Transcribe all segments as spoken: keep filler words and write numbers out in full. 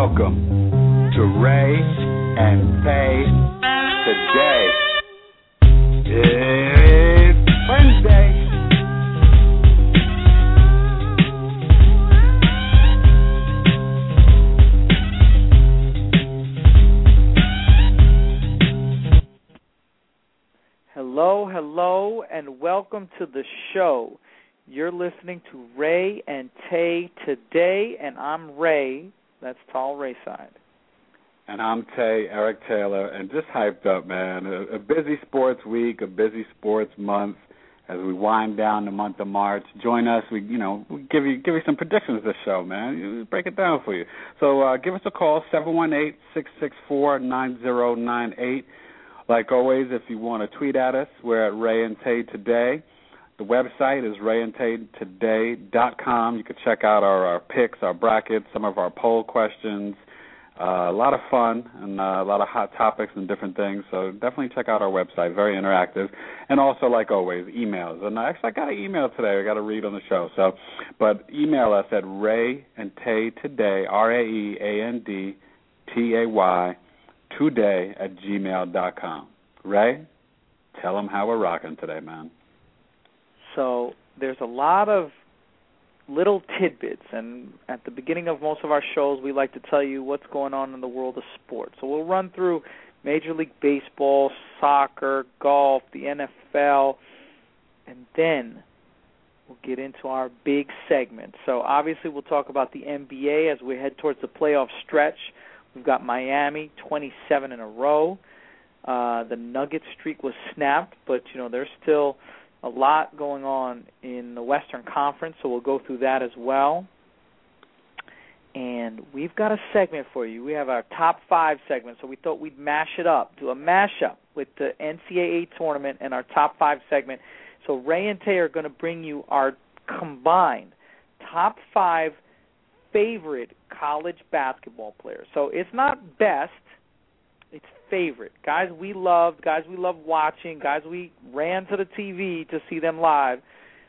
Welcome to Ray and Tay Today. It's Wednesday. Hello, hello, and welcome to the show. You're listening to Ray and Tay Today, and I'm Ray. That's Tall Rayside. And I'm Tay, Eric Taylor, and just hyped up, man. A, a busy sports week, a busy sports month as we wind down the month of March. Join us. We, you know, we give you give you some predictions this show, man. We break it down for you. So uh, give us a call, seven one eight, six six four, nine zero nine eight. Like always, if you want to tweet at us, we're at Ray and Tay Today. The website is ray and tay today dot com. You can check out our, our picks, our brackets, some of our poll questions. Uh, a lot of fun and uh, a lot of hot topics and different things. So definitely check out our website. Very interactive. And also, like always, emails. And actually, I got an email today I got to read on the show. So, but email us at Ray and Tay Today, R A E A N D T A Y, today at gmail dot com. Ray, tell them how we're rocking today, man. So there's a lot of little tidbits, and at the beginning of most of our shows, we like to tell you what's going on in the world of sports. So we'll run through Major League Baseball, soccer, golf, the N F L, and then we'll get into our big segment. So obviously we'll talk about the N B A as we head towards the playoff stretch. We've got Miami, twenty-seven in a row. Uh, the Nuggets streak was snapped, but, you know, there's still a lot going on in the Western Conference, so we'll go through that as well. And we've got a segment for you. We have our top five segment, so we thought we'd mash it up, do a mashup with the N C double A tournament and our top five segment. So Ray and Tay are going to bring you our combined top five favorite college basketball players. So it's not best, it's favorite. Guys we loved, guys we love watching, guys we ran to the T V to see them live.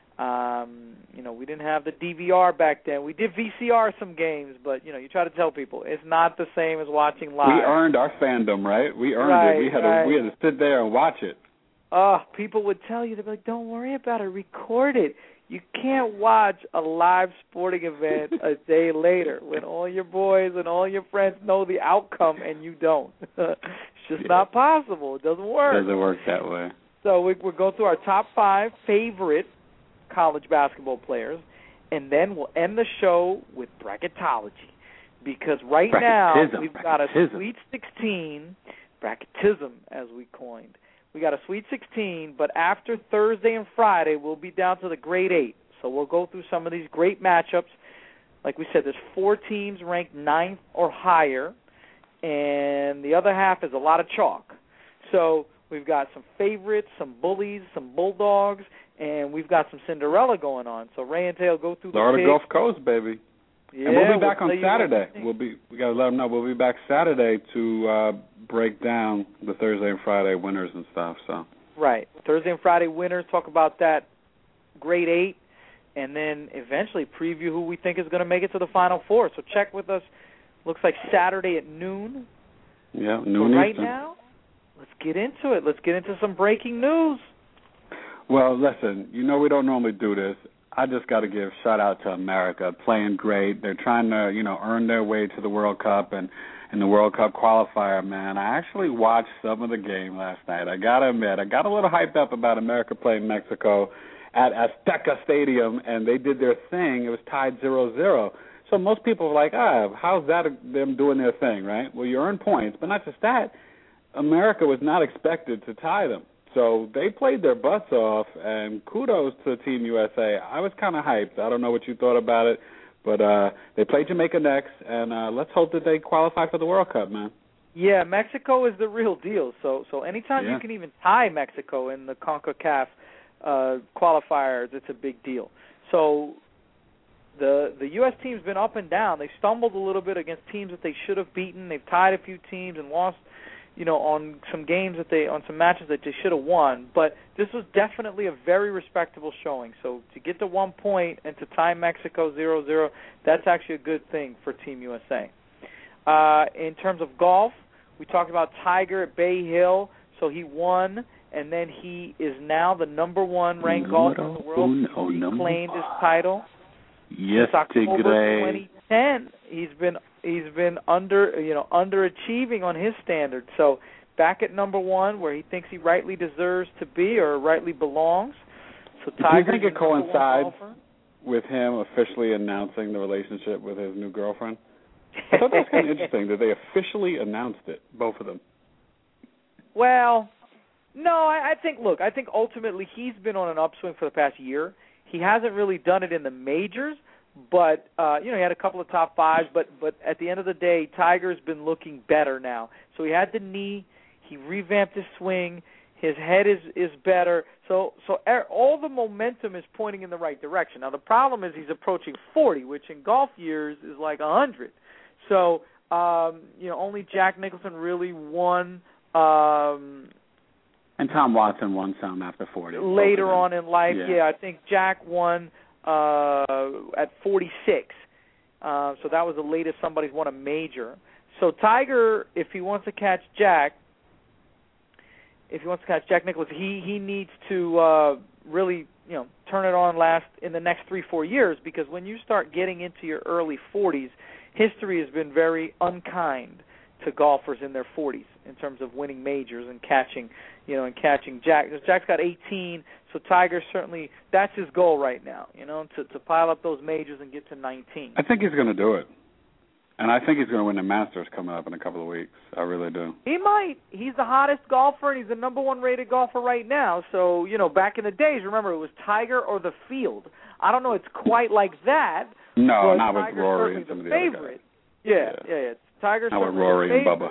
Um, you know, we didn't have the D V R back then. We did V C R some games, but, you know, you try to tell people it's not the same as watching live. We earned our fandom, right? We earned right, it. We had, right. to, we had to sit there and watch it. Oh, people would tell you, they'd be like, don't worry about it, record it. You can't watch a live sporting event a day later when all your boys and all your friends know the outcome and you don't. It's just yeah. not possible. It doesn't work. It doesn't work that way. So we, we'll go through our top five favorite college basketball players, and then we'll end the show with bracketology. Because right now we've got a Sweet sixteen, bracketism as we coined. We got a Sweet sixteen, but after Thursday and Friday, we'll be down to the grade eight. So we'll go through some of these great matchups. Like we said, there's four teams ranked ninth or higher, and the other half is a lot of chalk. So we've got some favorites, some bullies, some bulldogs, and we've got some Cinderella going on. So Ray and Tay will go through the Florida picks. Gulf Coast, baby. Yeah, and we'll be back we'll on Saturday. We'll be we got to let them know we'll be back Saturday to uh, break down the Thursday and Friday winners and stuff. So right, Thursday and Friday winners. Talk about that grade eight, and then eventually preview who we think is going to make it to the Final Four. So check with us. Looks like Saturday at noon. Yeah, noon. But right Eastern. now, let's get into it. Let's get into some breaking news. Well, listen, you know we don't normally do this. I just got to give shout out to America, playing great. They're trying to, you know, earn their way to the World Cup and, and the World Cup qualifier, man. I actually watched some of the game last night. I got to admit, I got a little hyped up about America playing Mexico at Azteca Stadium, and they did their thing. It was tied zero zero. So most people are like, ah, how's that them doing their thing, right? Well, you earn points, but not just that. America was not expected to tie them. So they played their butts off, and kudos to Team U S A. I was kind of hyped. I don't know what you thought about it, but uh, they played Jamaica next, and uh, let's hope that they qualify for the World Cup, man. Yeah, Mexico is the real deal. So so anytime yeah. you can even tie Mexico in the CONCACAF uh, qualifiers, it's a big deal. So the the U S team's been up and down. They stumbled a little bit against teams that they should have beaten. They've tied a few teams and lost, you know, on some games that they, on some matches that they should have won. But this was definitely a very respectable showing. So to get to one point and to tie Mexico zero zero, that's actually a good thing for Team U S A. Uh, in terms of golf, we talked about Tiger at Bay Hill. So he won, and then he is now the number one ranked golfer in the world. Uno, he number claimed his title. Yes, Since October Tigre. twenty ten, he's been he's been under you know underachieving on his standards. So back at number one, where he thinks he rightly deserves to be or rightly belongs. So Tiger's do you think it coincides with him officially announcing the relationship with his new girlfriend? I thought that was kind of interesting that they officially announced it, both of them. Well, no, I, I think, look, I think ultimately he's been on an upswing for the past year. He hasn't really done it in the majors, but, uh, you know, he had a couple of top fives, but, but at the end of the day, Tiger's been looking better now. So he had the knee, he revamped his swing, his head is, is better. So so er, all the momentum is pointing in the right direction. Now, the problem is he's approaching forty, which in golf years is like one hundred. So, um, you know, only Jack Nicholson really won. Um, and Tom Watson won some after forty. Later on in life, yeah. yeah, I think Jack won uh, at forty-six. Uh, so that was the latest somebody's won a major. So Tiger, if he wants to catch Jack, if he wants to catch Jack Nicklaus, he, he needs to uh, really, you know, turn it on last in the next three, four years, because when you start getting into your early forties, history has been very unkind to golfers in their forties in terms of winning majors and catching, you know, and catching Jack. Jack's got eighteen, so Tiger certainly, that's his goal right now, you know, to, to pile up those majors and get to nineteen. I think he's going to do it. And I think he's going to win the Masters coming up in a couple of weeks. I really do. He might. He's the hottest golfer, and he's the number one rated golfer right now. So, you know, back in the days, remember, it was Tiger or the field. I don't know it's quite like that. No, not Tiger's with Rory and some of the favorite. other guys. Yeah, yeah, yeah. Tiger's not with Rory and Bubba.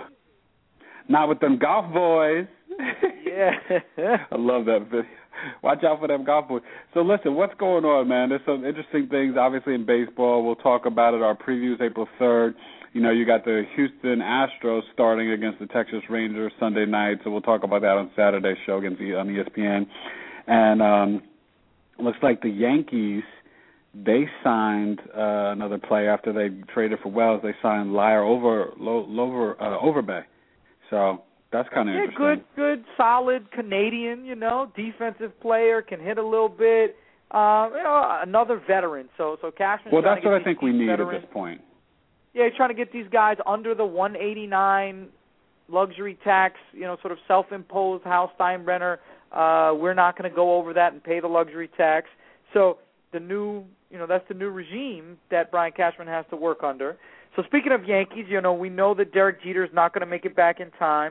Not with them golf boys. Yeah. I love that video. Watch out for them golf boys. So, listen, what's going on, man? There's some interesting things, obviously, in baseball. We'll talk about it. Our preview is April third. You know, you got the Houston Astros starting against the Texas Rangers Sunday night, so we'll talk about that on Saturday's show against the, on E S P N. And um, looks like the Yankees, they signed uh, another player after they traded for Wells. They signed Lyle Over, Lover, uh, Overbay. So that's kind of yeah, interesting. good, good, solid Canadian, you know, defensive player, can hit a little bit. Uh, you know, another veteran. So, so Cashman's well, trying that's to get what I think we need veterans. at this point. Yeah, he's trying to get these guys under the one eighty-nine luxury tax, you know, sort of self-imposed Hal Steinbrenner. Uh, we're not going to go over that and pay the luxury tax. So the new, you know, that's the new regime that Brian Cashman has to work under. So speaking of Yankees, you know, we know that Derek Jeter is not going to make it back in time.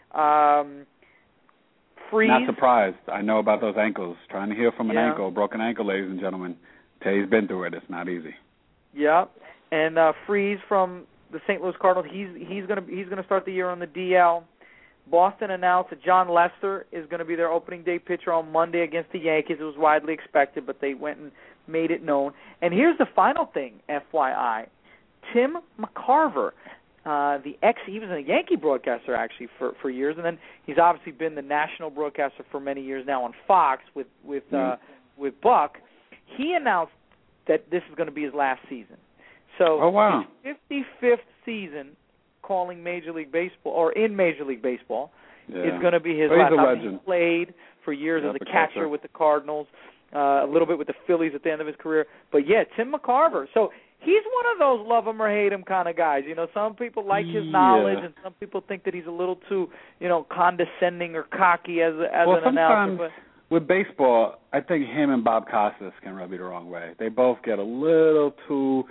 Um, Freeze. Not surprised. I know about those ankles. Trying to heal from an yeah. ankle, broken ankle, ladies and gentlemen. Tay's been through it. It's not easy. Yeah. And uh, Freeze from the Saint Louis Cardinals, he's he's going to he's going to start the year on the D L. Boston announced that John Lester is going to be their opening day pitcher on Monday against the Yankees. It was widely expected, but they went and made it known. And here's the final thing, F Y I. Tim McCarver, uh, the ex, he was a Yankee broadcaster actually for, for years, and then he's obviously been the national broadcaster for many years now on Fox with with uh, mm. with Buck. He announced that this is going to be his last season. So oh, wow. his fifty-fifth season calling Major League Baseball, or in Major League Baseball, yeah. is going to be his well, last. He's a I legend. He played for years yeah, as a catcher culture. with the Cardinals, uh, a little bit with the Phillies at the end of his career. But, yeah, Tim McCarver. So he's one of those love him or hate him kind of guys. You know, some people like his yeah. knowledge, and some people think that he's a little too, you know, condescending or cocky as, as well, an announcer. But with baseball, I think him and Bob Costas can rub you the wrong way. They both get a little too,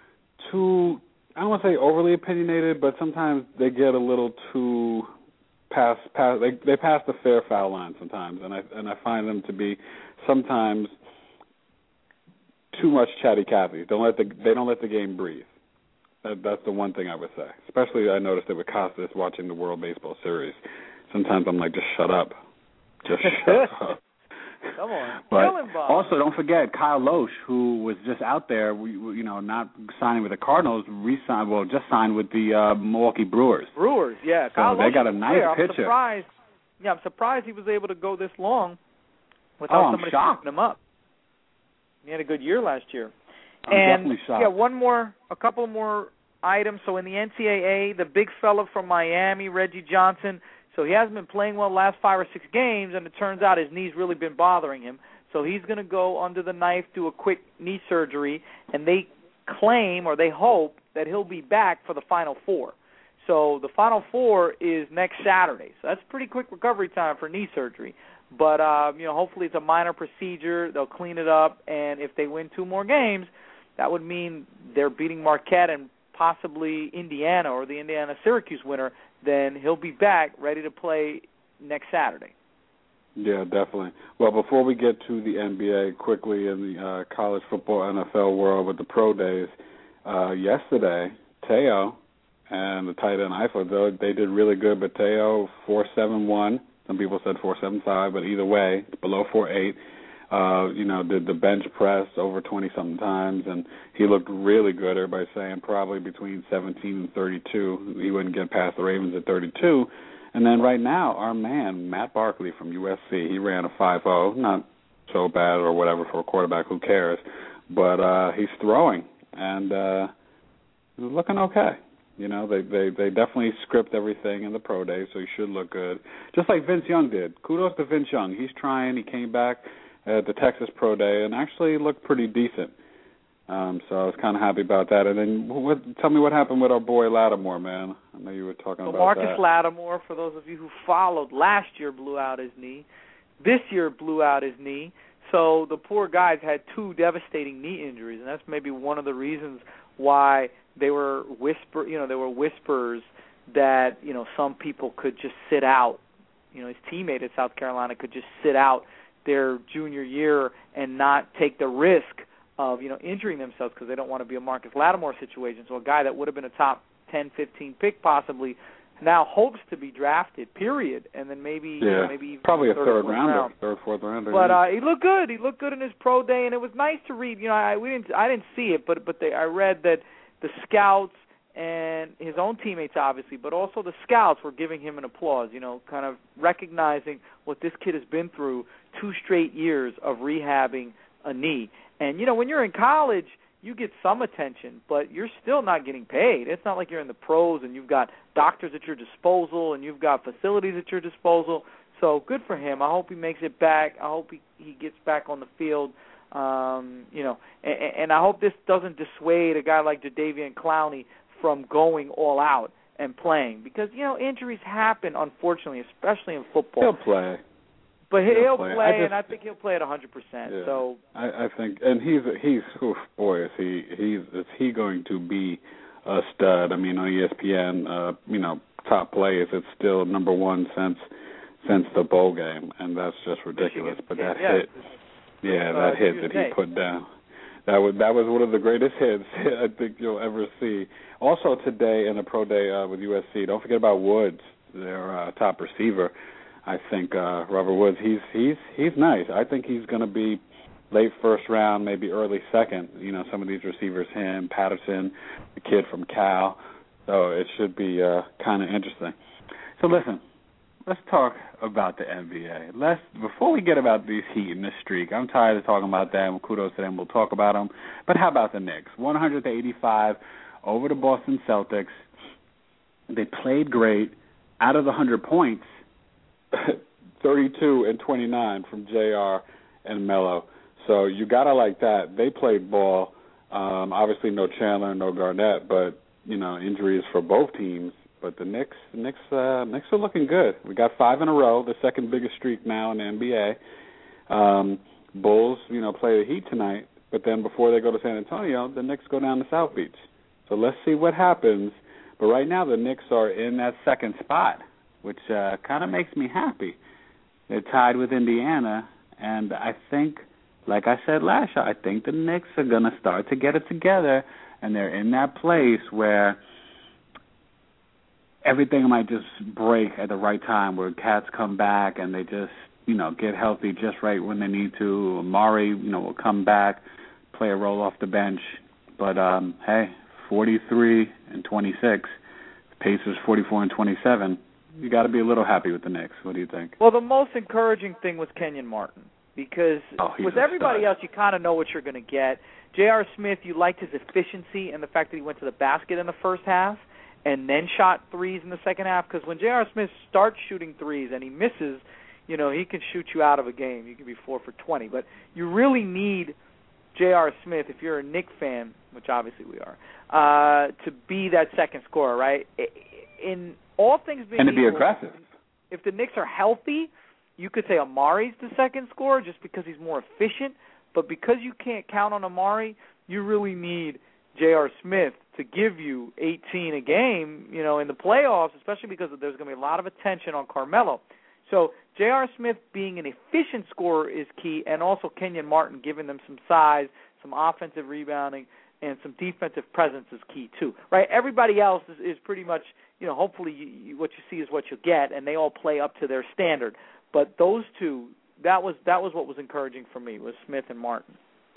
too, I don't want to say overly opinionated, but sometimes they get a little too past, past they, they pass the fair foul line sometimes, and I and I find them to be sometimes too much chatty Cathy. Don't let the they don't let the game breathe. That, that's the one thing I would say. Especially I noticed it with Costas watching the World Baseball Series. Sometimes I'm like, just shut up, just shut up. Come on. But also, don't forget Kyle Loesch, who was just out there, you know, not signing with the Cardinals, re-signed, well, just signed with the uh, Milwaukee Brewers. Brewers, yeah. So Kyle they Loesch got a nice player. pitcher. I'm surprised. Yeah, I'm surprised he was able to go this long without oh, somebody shocked. picking him up. He had a good year last year. I'm and definitely shocked. yeah, one more, a couple more item. So in the N C double A, the big fella from Miami, Reggie Johnson, so he hasn't been playing well the last five or six games, and it turns out his knee's really been bothering him. So he's going to go under the knife, do a quick knee surgery, and they claim or they hope that he'll be back for the Final Four. So the Final Four is next Saturday. So that's pretty quick recovery time for knee surgery. But, uh, you know, hopefully it's a minor procedure. They'll clean it up, and if they win two more games, that would mean they're beating Marquette and possibly Indiana or the Indiana-Syracuse winner. Then he'll be back ready to play next Saturday. Yeah, definitely. Well, before we get to the N B A, quickly in the uh, college football N F L world with the pro days, uh, yesterday, Teo and the tight end Eifler, they did really good, but Teo, four seven one. Some people said four seven five, but either way, it's below four eight. Uh, you know, did the bench press over twenty-something times, and he looked really good. Everybody's saying probably between seventeen and thirty-two. He wouldn't get past the Ravens at thirty-two. And then right now, our man, Matt Barkley from U S C, he ran a five oh. Not so bad or whatever for a quarterback, who cares? But uh, he's throwing, and uh, he's looking okay. You know, they, they, they definitely script everything in the pro day, so he should look good. Just like Vince Young did. Kudos to Vince Young. He's trying. He came back at the Texas Pro Day and actually looked pretty decent. Um, so I was kind of happy about that. And then what, tell me what happened with our boy Lattimore, man. I know you were talking so about Marcus that. Marcus Lattimore, for those of you who followed, last year blew out his knee. This year blew out his knee. So the poor guy's had two devastating knee injuries, and that's maybe one of the reasons why they were whisper, you know, there were whispers that, you know, some people could just sit out. You know, his teammate at South Carolina could just sit out their junior year and not take the risk of, you know, injuring themselves because they don't want to be a Marcus Lattimore situation. So a guy that would have been a top ten, fifteen pick possibly now hopes to be drafted, period, and then maybe yeah, you know, maybe probably a third, third rounder, round. third, fourth rounder. But yeah. uh, he looked good. He looked good in his pro day, and it was nice to read. You know, I we didn't I didn't see it, but but they, I read that the scouts and his own teammates, obviously, but also the scouts were giving him an applause. You know, kind of recognizing what this kid has been through, two straight years of rehabbing a knee. And, you know, when you're in college, you get some attention, but you're still not getting paid. It's not like you're in the pros and you've got doctors at your disposal and you've got facilities at your disposal. So good for him. I hope he makes it back. I hope he, he gets back on the field. Um, you know, and, and I hope this doesn't dissuade a guy like Jadeveon Clowney from going all out and playing because, you know, injuries happen, unfortunately, especially in football. He'll play. But he'll, he'll play, play I just, and I think he'll play at one hundred percent. Yeah, so I, I think, and he's he's oof, boy, is he he's is he going to be a stud? I mean, on E S P N, uh, you know, top plays, it's still number one since since the bowl game, and that's just ridiculous. But that yeah. hit, yeah, uh, that hit that he put down, that was that was one of the greatest hits I think you'll ever see. Also today in the pro day uh, with U S C, don't forget about Woods, their uh, top receiver. I think uh, Robert Woods, he's he's he's nice. I think he's going to be late first round, maybe early second. You know, some of these receivers, him, Patterson, the kid from Cal. So it should be uh, kind of interesting. So listen, let's talk about the N B A. Let's before we get about these Heat and this streak. I'm tired of talking about them. Kudos to them. We'll talk about them. But how about the Knicks? one hundred to eighty-five over the Boston Celtics. They played great. Out of the one hundred points, thirty-two and twenty-nine from J R and Melo. So you got to like that. They played ball. Um, obviously no Chandler, no Garnett, but, you know, injuries for both teams. But the Knicks, the Knicks, uh, Knicks are looking good. We got five in a row, the second biggest streak now in the N B A. Um, Bulls, you know, play the Heat tonight, but then before they go to San Antonio, the Knicks go down to South Beach. So let's see what happens. But right now the Knicks are in that second spot, which uh, kind of makes me happy. They're tied with Indiana, and I think, like I said last year, I think the Knicks are going to start to get it together, and they're in that place where everything might just break at the right time, where cats come back and they just, you know, get healthy just right when they need to. Amari, you know, will come back, play a role off the bench. But, um, hey, forty-three and twenty-six, Pacers forty-four and twenty-seven. You got to be a little happy with the Knicks. What do you think? Well, the most encouraging thing was Kenyon Martin. because oh, with everybody stud. else, you kind of know what you're going to get. J R. Smith, you liked his efficiency and the fact that he went to the basket in the first half and then shot threes in the second half, because when J R. Smith starts shooting threes and he misses, you know, he can shoot you out of a game. You can be four for twenty. But you really need J R. Smith, if you're a Knicks fan, which obviously we are, uh, to be that second scorer, right? In all things being and to be equal, aggressive. If the Knicks are healthy, you could say Amari's the second scorer just because he's more efficient. But because you can't count on Amari, you really need J R. Smith to give you eighteen a game, you know, in the playoffs, especially because there's going to be a lot of attention on Carmelo. So J R. Smith being an efficient scorer is key, and also Kenyon Martin giving them some size, some offensive rebounding, and some defensive presence is key too, right? Everybody else is, is pretty much, you know, hopefully you, you, what you see is what you get, and they all play up to their standard. But those two, that was that was what was encouraging for me, was Smith and Martin.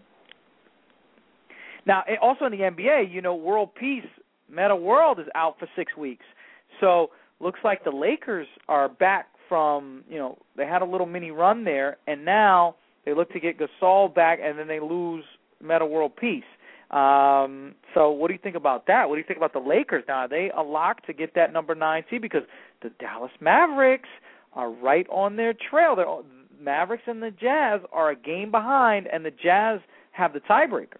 Now, also in the N B A, you know, World Peace, Metta World is out for six weeks. So looks like the Lakers are back from, you know, they had a little mini run there, and now they look to get Gasol back, and then they lose Metta World Peace. Um, so what do you think about that? What do you think about the Lakers? Now, are they a lock to get that number nine seed? Because the Dallas Mavericks are right on their trail. They're, Mavericks and the Jazz are a game behind, and the Jazz have the tiebreaker.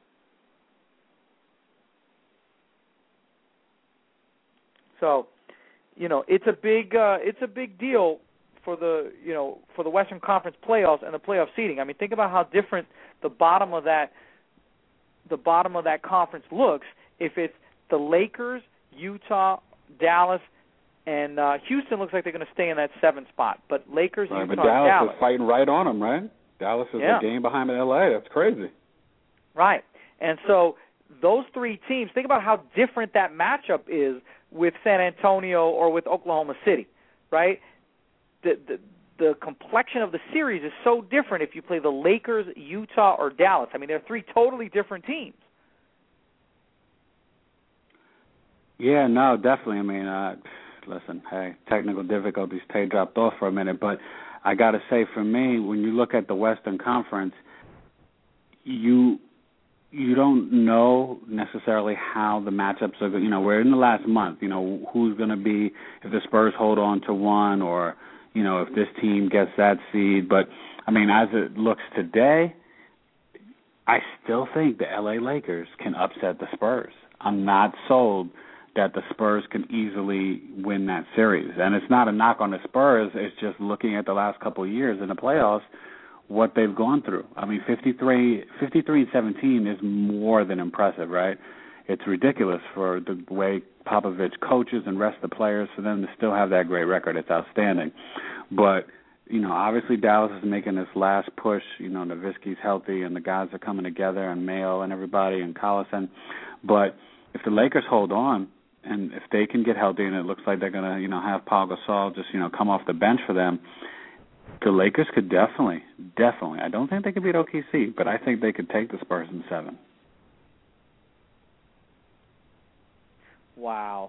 So, you know, it's a big uh, it's a big deal for the you know for the Western Conference playoffs and the playoff seeding. I mean, think about how different the bottom of that the bottom of that conference looks if it's the Lakers, Utah, Dallas, and uh, Houston looks like they're going to stay in that seventh spot. But Lakers, right, Utah, but Dallas, Dallas is fighting right on them, right? Dallas is yeah. a game behind L A. That's crazy. Right, and so those three teams. Think about how different that matchup is with San Antonio or with Oklahoma City, right? The, the the complexion of the series is so different if you play the Lakers, Utah, or Dallas. I mean, they're three totally different teams. Yeah, no, definitely. I mean, uh, listen, hey, technical difficulties, Tay dropped off for a minute, but I got to say, for me, when you look at the Western Conference, you you don't know necessarily how the matchups are going. You know, we're in the last month. You know, who's going to be, if the Spurs hold on to one, or, you know, if this team gets that seed. But, I mean, as it looks today, I still think the L A Lakers can upset the Spurs. I'm not sold that the Spurs can easily win that series. And it's not a knock on the Spurs. It's just looking at the last couple of years in the playoffs, what they've gone through. I mean, fifty-three, fifty-three and seventeen is more than impressive, right? It's ridiculous for the way Popovich coaches and rest of the players, for them to still have that great record. It's outstanding. But, you know, obviously Dallas is making this last push. You know, Nowitzki's healthy and the guys are coming together, and Mayo and everybody and Collison. But if the Lakers hold on, and if they can get healthy, and it looks like they're going to, you know, have Paul Gasol just, you know, come off the bench for them, the Lakers could definitely, definitely. I don't think they could beat O K C, but I think they could take the Spurs in seven. Wow.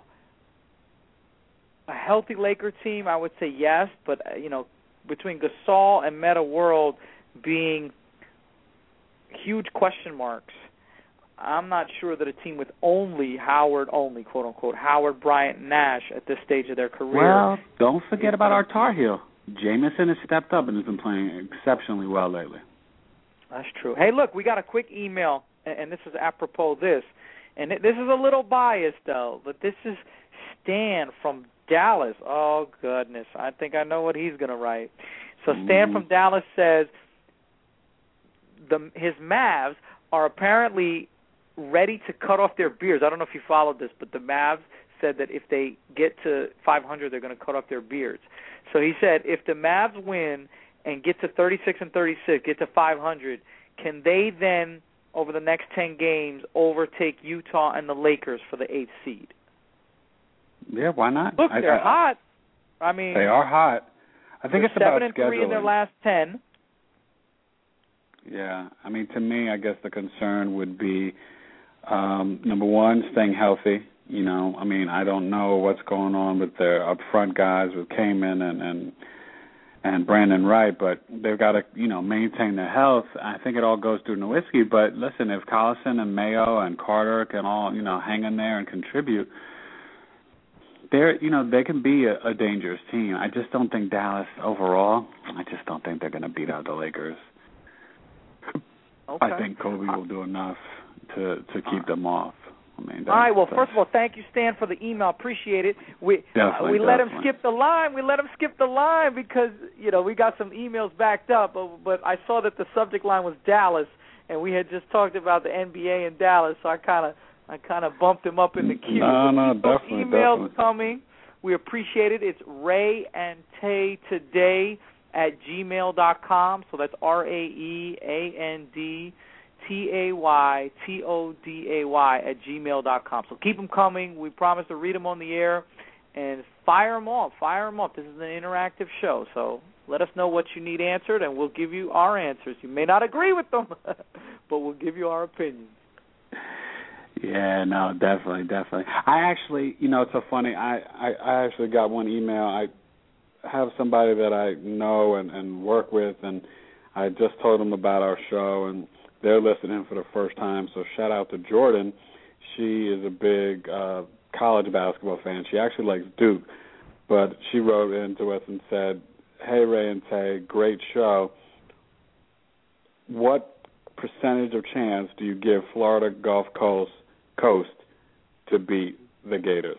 A healthy Laker team, I would say yes, but, you know, between Gasol and Metta World being huge question marks, I'm not sure that a team with only Howard, only, quote-unquote, Howard, Bryant, Nash at this stage of their career. Well, don't forget about our Tar Heel. Jameson has stepped up and has been playing exceptionally well lately. That's true. Hey, look, we got a quick email, and this is apropos this. And this is a little biased, though, but this is Stan from Dallas. Oh, goodness. I think I know what he's going to write. So Stan mm. from Dallas says the his Mavs are apparently ready to cut off their beards. I don't know if you followed this, but the Mavs said that if they get to five hundred, they're going to cut off their beards. So he said if the Mavs win and get to thirty-six and thirty-six, get to five hundred, can they then, over the next ten games, overtake Utah and the Lakers for the eighth seed? Yeah, why not? Look, I, they're I, hot. I mean, they are hot. I think it's about seven and three in their last ten. Yeah, I mean, to me, I guess the concern would be um, number one, staying healthy. You know, I mean, I don't know what's going on with their up front guys with Kaman and, and and Brandon Wright, but they've got to, you know, maintain their health. I think it all goes through Nowitzki, but listen, if Collison and Mayo and Carter can all, you know, hang in there and contribute, they're, you know, they can be a, a dangerous team. I just don't think Dallas overall, I just don't think they're going to beat out the Lakers. Okay. I think Kobe will do enough to, to keep them off. I mean, all right, well, first of all, thank you, Stan, for the email. Appreciate it. We definitely, uh, we definitely. let him skip the line. We let him skip the line because, you know, we got some emails backed up, but, but I saw that the subject line was Dallas, and we had just talked about the N B A in Dallas, so I kind of I kind of bumped him up in the queue. No, no, definitely, emails definitely. coming. We appreciate it. It's Ray and Tay today at gmail dot com, so that's R A E A N D T A Y T O D A Y at gmail dot com. So keep them coming. We promise to read them on the air and fire them off. Fire them off. This is an interactive show, so let us know what you need answered, and we'll give you our answers. You may not agree with them, but we'll give you our opinions. Yeah, no, definitely, definitely. I actually, you know, it's so funny. I, I, I actually got one email. I have somebody that I know and, and work with, and I just told them about our show, and they're listening for the first time, so shout out to Jordan. She is a big uh, college basketball fan. She actually likes Duke, but she wrote into us and said, hey, Ray and Tay, great show. What percentage of chance do you give Florida Gulf Coast, Coast to beat the Gators?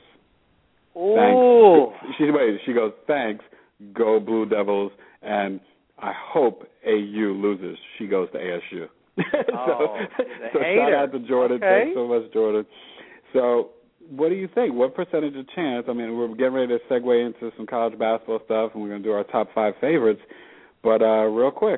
Oh. Thanks. She, wait, she goes, thanks, go Blue Devils, and I hope A U loses. She goes to A S U. so oh, so shout out to Jordan. Okay. Thanks so much, Jordan. So what do you think? What percentage of chance? I mean, we're getting ready to segue into some college basketball stuff, and we're going to do our top five favorites. But uh, real quick,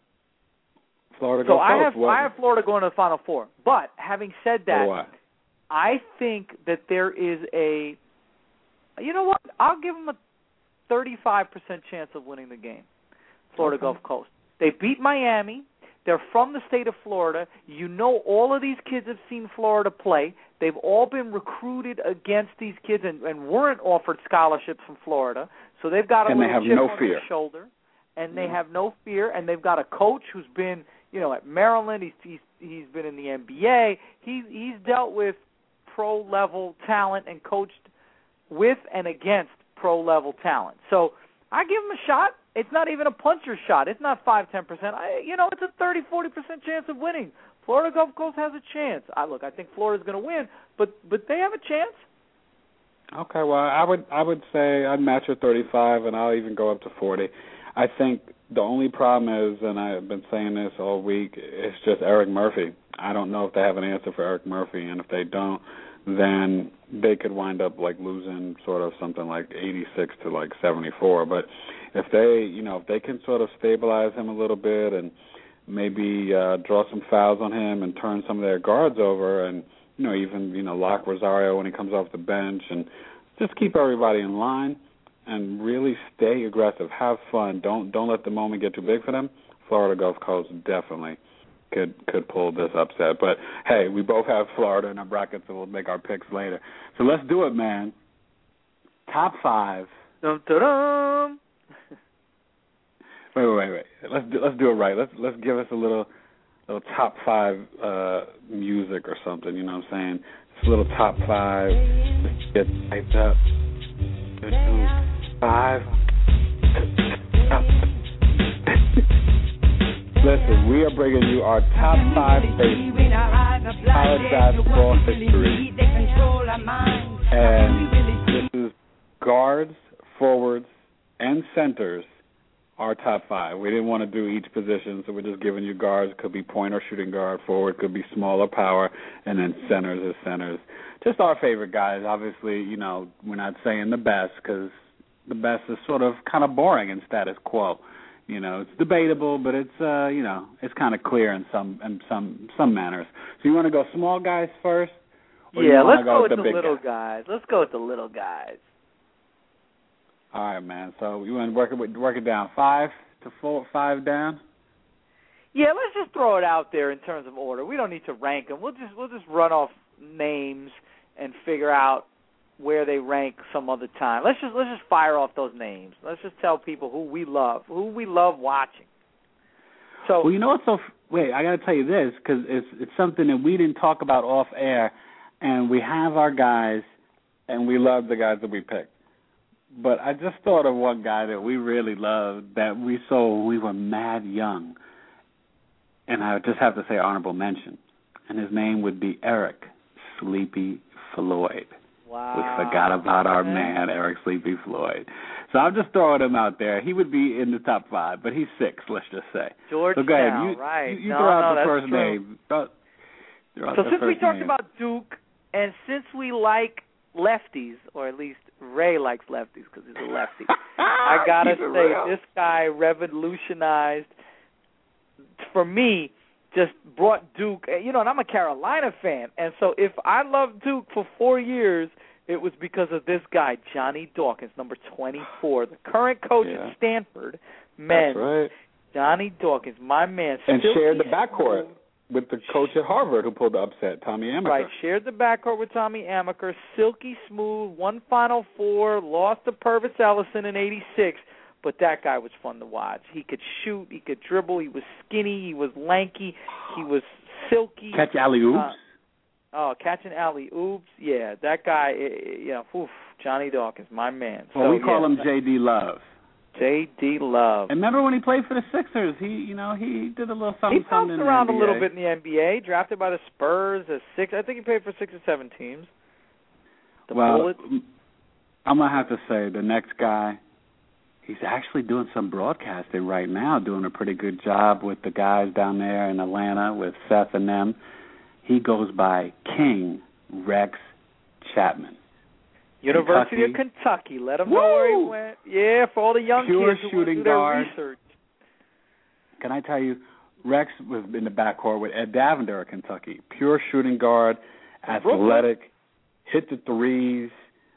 Florida so goes I Coast. have, What? I have Florida going to the Final Four. But having said that, I? I think that there is a, you know what, I'll give them a thirty-five percent chance of winning the game, Florida Okay. Gulf Coast. They beat Miami. They're from the state of Florida. You know, all of these kids have seen Florida play. They've all been recruited against these kids and, and weren't offered scholarships from Florida. So they've got a and they little have chip no on fear. their shoulder, and they Yeah. have no fear. And they've got a coach who's been, you know, at Maryland. He's he's he's been in the N B A. He he's dealt with pro level talent and coached with and against pro level talent. So I give him a shot. It's not even a puncher's shot. It's not five, ten percent. I, you know, it's a thirty, forty percent chance of winning. Florida Gulf Coast has a chance. I look, I think Florida's going to win, but but they have a chance. Okay, well, I would I would say I'd match at thirty-five, and I'll even go up to forty. I think the only problem is, and I've been saying this all week, it's just Eric Murphy. I don't know if they have an answer for Eric Murphy, and if they don't, then they could wind up like losing sort of something like eighty-six to like seventy-four. But if they, you know, if they can sort of stabilize him a little bit and maybe uh, draw some fouls on him and turn some of their guards over, and you know, even you know, lock Rosario when he comes off the bench, and just keep everybody in line and really stay aggressive, have fun. Don't don't let the moment get too big for them. Florida Gulf Coast definitely could could pull this upset. But hey, we both have Florida in our brackets, so we'll make our picks later. So let's do it, man. Top five. Dum, da-dum. Wait, wait, wait, wait. Let's do, let's do it right. Let's let's give us a little little top five uh, music or something. You know what I'm saying? Just a little top five. Let's get hyped up. Five. Listen, we are bringing you our top five favorites college basketball history, and this is guards, forwards, and centers. Our top five. We didn't want to do each position, so we're just giving you guards. Could be point or shooting guard, forward could be smaller power, and then centers is centers. Just our favorite guys. Obviously, you know, we're not saying the best because the best is sort of kind of boring in status quo. You know, it's debatable, but it's uh, you know, it's kind of clear in some in some some manners. So you want to go small guys first? Or yeah, you let's go, go with with the, the big little guy? guys. Let's go with the little guys. All right, man. So you want to work it work it down five to four, five down? Yeah, let's just throw it out there in terms of order. We don't need to rank them. We'll just we'll just run off names and figure out where they rank some other time. Let's just let's just fire off those names. Let's just tell people who we love, who we love watching. So, well, you know what's so wait, I got to tell you this because it's it's something that we didn't talk about off air, and we have our guys, and we love the guys that we picked. But I just thought of one guy that we really loved that we saw when we were mad young, and I just have to say honorable mention, and his name would be Eric Sleepy Floyd. Wow. We forgot about our man, Eric Sleepy Floyd. So I'm just throwing him out there. He would be in the top five, but he's six, let's just say. Georgetown, so go ahead. You, right. You, you no, throw out no, the first true. name. Throw, throw out so the since first we talked name. about Duke, and since we like lefties, or at least Ray likes lefties because he's a lefty, I got to say real. this guy revolutionized, for me, just brought Duke, you know, and I'm a Carolina fan, and so if I loved Duke for four years, it was because of this guy, Johnny Dawkins, number twenty-four, the current coach yeah. at Stanford men's. That's right. Johnny Dawkins, my man. And shared the smooth. backcourt with the coach at Harvard who pulled the upset, Tommy Amaker. Right, shared the backcourt with Tommy Amaker, silky smooth, won Final Four, lost to Purvis Ellison in eighty-six, but that guy was fun to watch. He could shoot, he could dribble, he was skinny, he was lanky, he was silky. Catch alley-oops. Uh, Oh, catching alley-oops. Yeah, that guy, you know, oof, Johnny Dawkins, my man. Well, so, we call yeah. him J D Love. J D Love. And remember when he played for the Sixers? He, you know, he did a little something. He bounced something around in the a little bit in the N B A, drafted by the Spurs, a six. I think he played for six or seven teams. The well, Bullets. I'm going to have to say the next guy, he's actually doing some broadcasting right now, doing a pretty good job with the guys down there in Atlanta with Seth and them. He goes by King Rex Chapman. University Kentucky. of Kentucky. Let him Woo! know where he went. Yeah, for all the young Pure kids who want to shooting do their guard. research. Can I tell you, Rex was in the backcourt with Ed Davender of Kentucky. Pure shooting guard, athletic, hit the threes,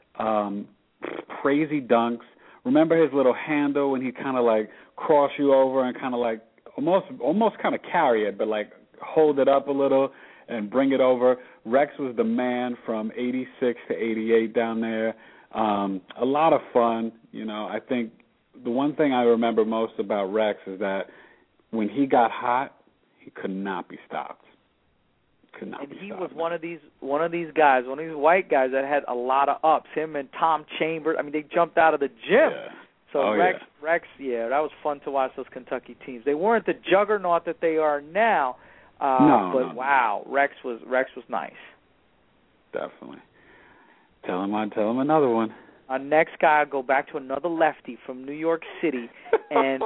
um, crazy dunks. Remember his little handle when he kind of like cross you over and kind of like almost almost kind of carry it, but like hold it up a little and bring it over. Rex was the man from eighty-six to eighty-eight down there. Um, a lot of fun. You know, I think the one thing I remember most about Rex is that when he got hot, he could not be stopped. Could not and be he stopped. was one of these one of these guys, one of these white guys that had a lot of ups. Him and Tom Chambers. I mean, they jumped out of the gym. Yeah. So oh, Rex, yeah. Rex, yeah, that was fun to watch those Kentucky teams. They weren't the juggernaut that they are now, uh, no, but no, wow, Rex was Rex was nice. Definitely. Tell him I tell him another one. Our next guy, I'll go back to another lefty from New York City, and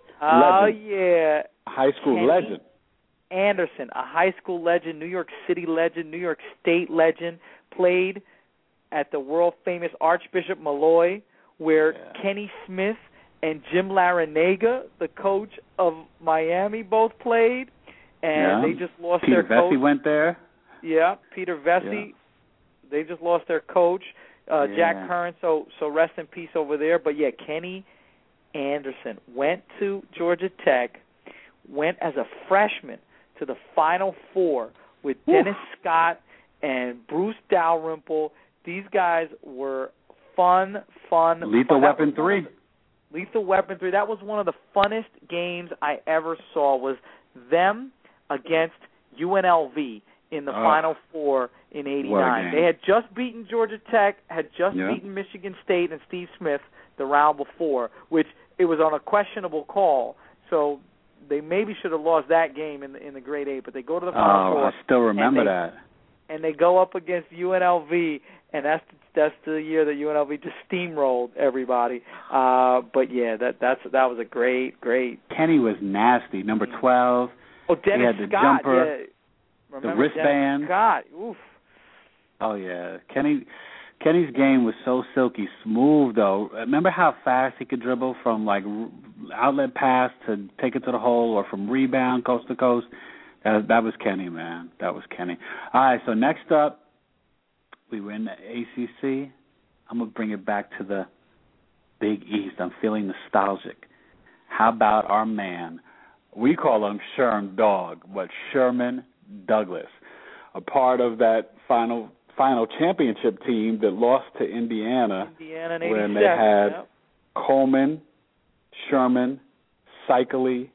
oh uh, yeah, high school Kenny legend. Anderson, a high school legend, New York City legend, New York State legend, played at the world famous Archbishop Malloy, where yeah. Kenny Smith and Jim Larinaga, the coach of Miami, both played, and yeah. they just lost Peter their coach. Vesey went there. Yeah, Peter Vesey. Yeah. They just lost their coach, uh, yeah. Jack Curran. So, so rest in peace over there. But yeah, Kenny Anderson went to Georgia Tech, went as a freshman to the Final Four with Ooh. Dennis Scott and Bruce Dalrymple. These guys were fun, fun. Lethal fun. Weapon three. The, Lethal Weapon three. That was one of the funnest games I ever saw. Was them against U N L V in the uh, Final Four in eighty-nine. They had just beaten Georgia Tech, had just yeah. beaten Michigan State and Steve Smith the round before, which it was on a questionable call. So they maybe should have lost that game in the in the grade eight, but they go to the Final oh, Four. I still remember and they, that. And they go up against U N L V, and that's that's the year that U N L V just steamrolled everybody. Uh, but yeah, that that's that was a great great. Kenny was nasty. Number twelve. Oh, Dennis he had the Scott. jumper, yeah. Remember the wristband. Dennis Scott. Oof. Oh yeah, Kenny. Kenny's game was so silky smooth, though. Remember how fast he could dribble from, like, outlet pass to take it to the hole or from rebound coast to coast? That, that was Kenny, man. That was Kenny. All right, so next up, we were in the A C C. I'm going to bring it back to the Big East. I'm feeling nostalgic. How about our man? We call him Sherm Dog, but Sherman Douglas, a part of that Final final championship team that lost to Indiana, Indiana in when eighty-seven, they had yep. Coleman, Sherman, Cycli,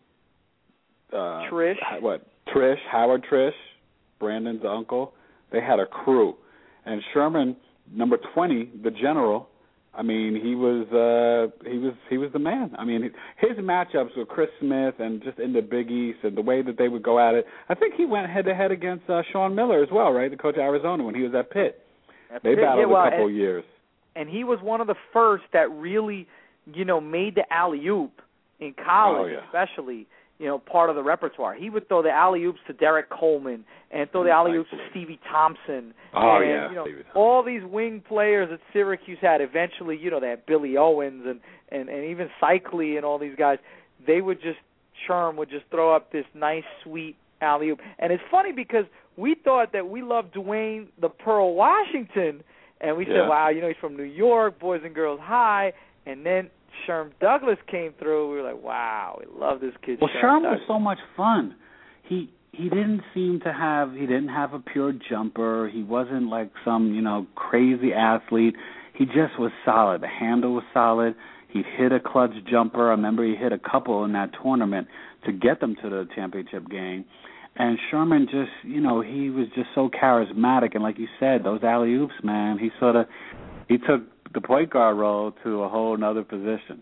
uh, Trish, what Trish, Howard Trish, Brandon's uncle. They had a crew, and Sherman, number twenty, the general. I mean, he was uh, he was he was the man. I mean, his matchups with Chris Smith and just in the Big East and the way that they would go at it. I think he went head to head against uh, Sean Miller as well, right? The coach of Arizona when he was at Pitt. At they Pitt, battled yeah, well, a couple and, of years. And he was one of the first that really, you know, made the alley-oop in college, oh, yeah. especially. You know, part of the repertoire. He would throw the alley-oops to Derek Coleman and throw the alley-oops to Stevie Thompson. Oh, and, yeah, you know, Stevie Thompson. all these wing players that Syracuse had, eventually, you know, they had Billy Owens and, and, and even Cycli and all these guys. They would just, Sherm would just throw up this nice, sweet alley-oop. And it's funny because we thought that we loved Dwayne the Pearl Washington, and we yeah. said, wow, you know, he's from New York, Boys and Girls High, and then Sherm Douglas came through. We were like, wow, we love this kid. Well, Sherm, Sherm was so much fun. He he didn't seem to have he didn't have a pure jumper. He wasn't like some, you know, crazy athlete. He just was solid. The handle was solid. He hit a clutch jumper. I remember he hit a couple in that tournament to get them to the championship game. And Sherman just, you know, he was just so charismatic. And like you said, those alley-oops, man, he sort of, he took the point guard role to a whole nother position.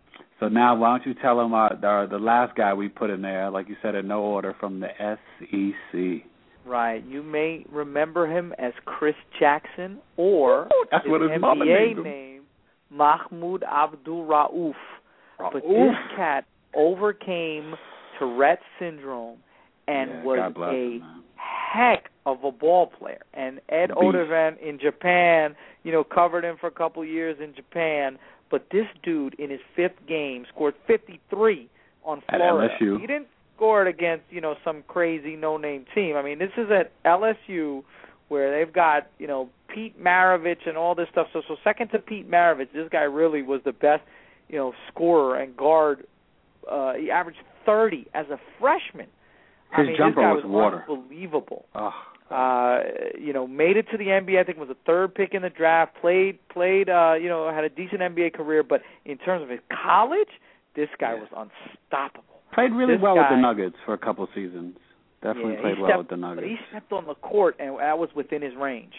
So now why don't you tell him our, our, the last guy we put in there, like you said, in no order, from the S E C. Right. You may remember him as Chris Jackson or Ooh, that's his what his N B A mama named him. name, Mahmoud Abdul-Rauf. Rauf. But this cat overcame Tourette syndrome and yeah, was God bless a him, man. heck of a ball player. And Ed Beast. Odervan in Japan, you know, covered him for a couple of years in Japan. But this dude, in his fifth game, scored fifty-three on Florida. At L S U. He didn't score it against, you know, some crazy no-name team. I mean, this is at L S U where they've got, you know, Pete Maravich and all this stuff. So, so second to Pete Maravich, this guy really was the best, you know, scorer and guard. Uh, he averaged thirty as a freshman. His I mean, jumper this guy was, was water. Unbelievable. Oh. Uh, you know, made it to the N B A. I think was a third pick in the draft. Played, played. Uh, you know, had a decent N B A career. But in terms of his college, this guy yeah. was unstoppable. Played really this well guy, with the Nuggets for a couple seasons. Definitely yeah, played stepped, well with the Nuggets. But he stepped on the court, and that was within his range.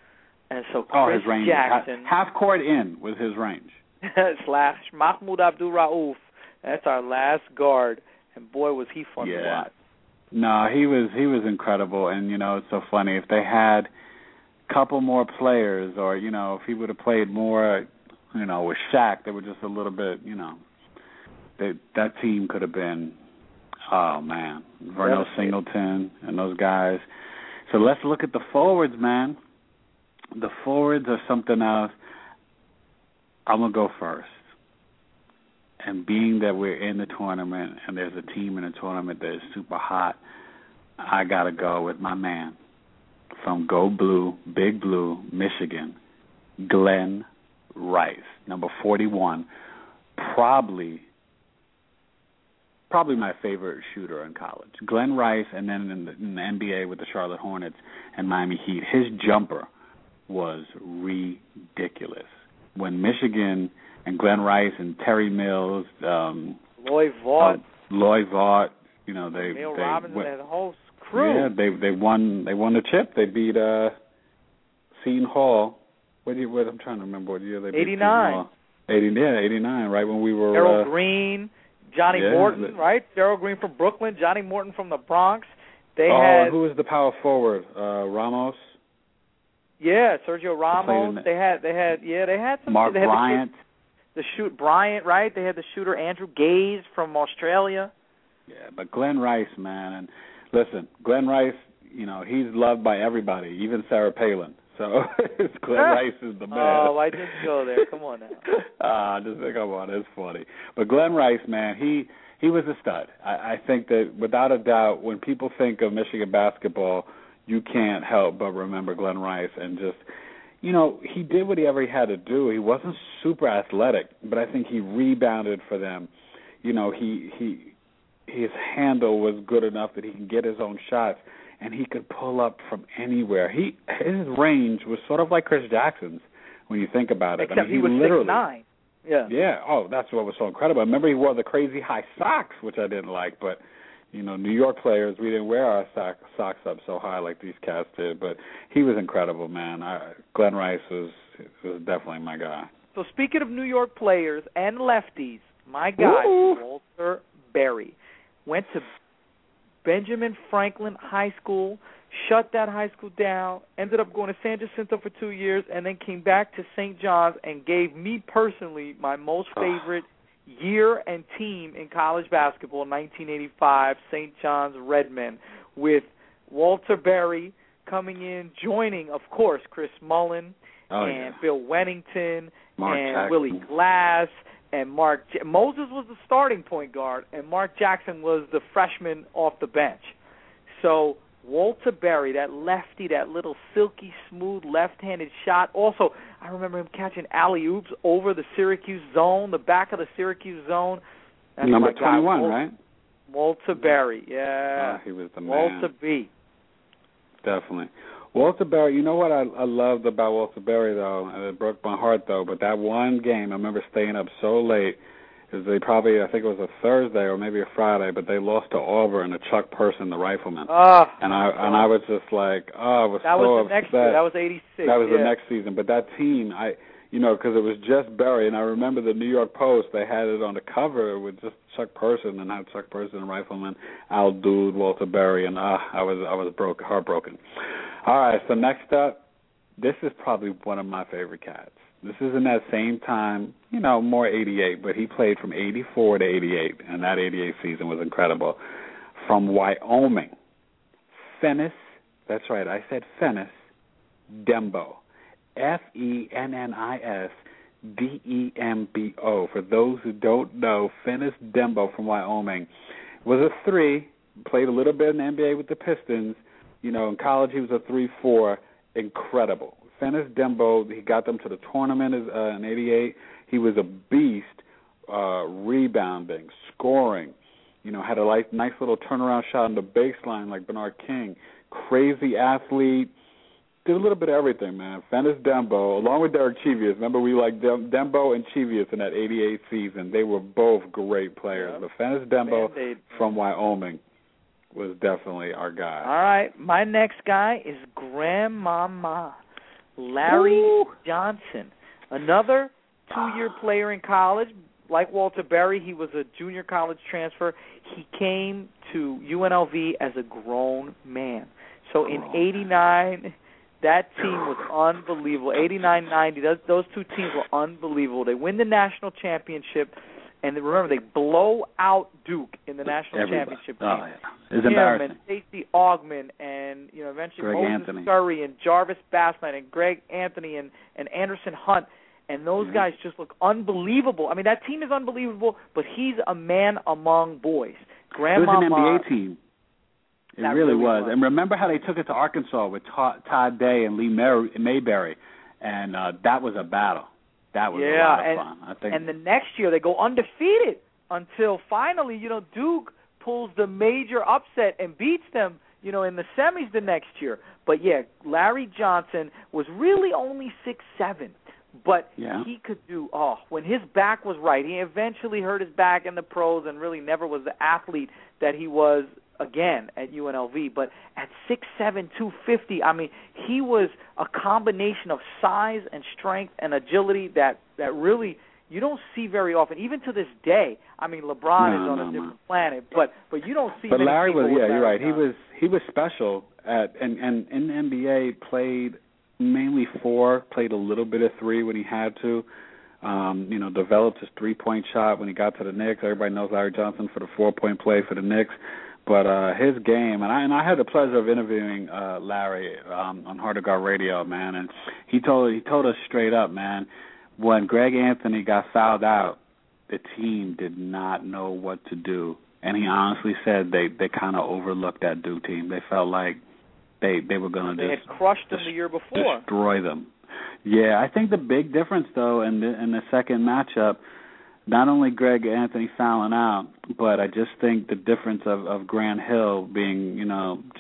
And so Chris oh, his range. Jackson, half, half court in was his range. slash Mahmoud Abdul-Rauf. That's our last guard, and boy was he fun yeah. to watch. No, he was he was incredible, and you know it's so funny. If they had a couple more players, or you know if he would have played more, you know with Shaq, they were just a little bit, you know, they, that team could have been, oh man, Verno Singleton and those guys. So let's look at the forwards, man. The forwards are something else. I'm gonna go first. And being that we're in the tournament and there's a team in the tournament that is super hot, I got to go with my man from Go Blue, Big Blue, Michigan, Glenn Rice, number forty-one. Probably, probably my favorite shooter in college. Glenn Rice, and then in the, in the N B A with the Charlotte Hornets and Miami Heat. His jumper was ridiculous. When Michigan and Glenn Rice and Terry Mills, um, Loy Vaught, uh, Loy Vaught, you know they Emil they Robinson, went, and the whole crew. Yeah, they they won they won the chip. They beat uh, Seton Hall. What year? What I'm trying to remember what year they beat eighty-nine. Seton Hall. Eighty, yeah, eighty-nine. Right when we were. Darryl uh, Green, Johnny yeah, Morton, but, right? Darryl Green from Brooklyn, Johnny Morton from the Bronx. They oh, had who was the power forward? Uh, Ramos. Yeah, Sergio Ramos. The, they had they had yeah they had some. Mark they had Bryant. The, the shoot Bryant, right? They had the shooter Andrew Gaze from Australia. Yeah, but Glenn Rice, man, and listen, Glenn Rice, you know, he's loved by everybody, even Sarah Palin. So Glenn Rice is the man. Oh, I didn't go there. Come on now. Ah, just come on, it's funny. But Glenn Rice, man, he he was a stud. I, I think that without a doubt, when people think of Michigan basketball, you can't help but remember Glenn Rice and just. You know, he did whatever he had to do. He wasn't super athletic, but I think he rebounded for them. You know, he he his handle was good enough that he can get his own shots. and he could pull up from anywhere. He his range was sort of like Chris Jackson's when you think about it. Except I mean, he, he was literally, six nine. Yeah. Yeah. Oh, that's what was so incredible. I remember he wore the crazy high socks, which I didn't like, but you know, New York players, we didn't wear our sock, socks up so high like these cats did. But he was incredible, man. I, Glenn Rice was was definitely my guy. So speaking of New York players and lefties, my guy, Ooh. Walter Berry, went to Benjamin Franklin High School, shut that high school down, ended up going to San Jacinto for two years, and then came back to Saint John's and gave me personally my most favorite year and team in college basketball, nineteen eighty-five, Saint John's Redmen, with Walter Berry coming in, joining, of course, Chris Mullin oh, and yeah. Bill Wennington Mark and Jackson. Willie Glass and Mark J- Moses was the starting point guard, and Mark Jackson was the freshman off the bench. So Walter Berry, that lefty, that little silky smooth left-handed shot. Also, I remember him catching alley-oops over the Syracuse zone, the back of the Syracuse zone. That's Number my twenty-one, guy, Wal- right? Walter Berry, yeah. Oh, he was the man. Walter B. Definitely. Walter Berry, you know what I, I loved about Walter Berry, though, and it broke my heart, though, but that one game, I remember staying up so late, is they probably, I think it was a Thursday or maybe a Friday, but they lost to Auburn, to Chuck Person, the rifleman. Oh, and I and I was just like, oh, I was that so was the upset. next year. That was eighty-six. That was yeah. the next season. But that team, I, you know, because it was just Berry, and I remember the New York Post, they had it on the cover with just Chuck Person, and had Chuck Person, the rifleman, Al Dude, Walter Berry, and uh, I was I was broke, heartbroken. All right, so next up, this is probably one of my favorite cats. This is in that same time, you know, more eighty-eight, but he played from eighty-four to eighty-eight, and that eighty-eight season was incredible. From Wyoming, Fennis, that's right, I said Fennis Dembo, F E N N I S D E M B O. For those who don't know, Fennis Dembo from Wyoming was a three, played a little bit in the N B A with the Pistons. You know, in college he was a three four, incredible. Fennis Dembo, he got them to the tournament uh, in eighty-eight. He was a beast, uh, rebounding, scoring. You know, had a like, nice little turnaround shot on the baseline like Bernard King. Crazy athlete. Did a little bit of everything, man. Fennis Dembo, along with Derek Chivius. Remember, we liked Dem- Dembo and Chivius in that eighty-eight season. They were both great players. Yep. But Fennis Dembo Band-Aid. From Wyoming was definitely our guy. All right. My next guy is Grandmama. Larry Ooh. Johnson, another two-year player in college. Like Walter Berry, he was a junior college transfer. He came to U N L V as a grown man. So in eighty-nine, that team was unbelievable. eighty-nine ninety, those, those two teams were unbelievable. They win the national championship, and remember, they blow out Duke in the national Everybody. championship oh, game. Yeah. It's embarrassing. And Stacey Augmon and, you know, eventually Greg Moses Anthony. Curry and Jarvis Bassman and Greg Anthony and, and Anderson Hunt. And those mm-hmm. guys just look unbelievable. I mean, that team is unbelievable, but he's a man among boys. Grandma, it was an N B A team. It really, really was. was. And remember how they took it to Arkansas with Todd, Todd Day and Lee May- Mayberry, and uh, that was a battle. That was yeah, a lot of and, fun. I think. And the next year they go undefeated until finally, you know, Duke pulls the major upset and beats them, you know, in the semis the next year. But, yeah, Larry Johnson was really only six seven. But yeah. he could do, oh, when his back was right, he eventually hurt his back in the pros and really never was the athlete that he was again at U N L V. But at six seven, two fifty, I mean, he was a combination of size and strength and agility that, that really you don't see very often. Even to this day, I mean, LeBron no, is on no, a different no. planet, but but you don't see but many Larry people was, with yeah, Larry you're right. Johnson. He was he was special at and, and in the N B A played mainly four, played a little bit of three when he had to. Um, you know, developed his three-point shot when he got to the Knicks. Everybody knows Larry Johnson for the four-point play for the Knicks. But uh, his game, and I and I had the pleasure of interviewing uh, Larry um, on Hard to Guard Radio, man, and he told he told us straight up, man, when Greg Anthony got fouled out, the team did not know what to do, and he honestly said they, they kind of overlooked that Duke team. They felt like they they were going to they just had crushed them des- the year before, destroy them. Yeah, I think the big difference though in the in the second matchup, not only Greg Anthony fouling out, but I just think the difference of, of Grant Hill being, you know, just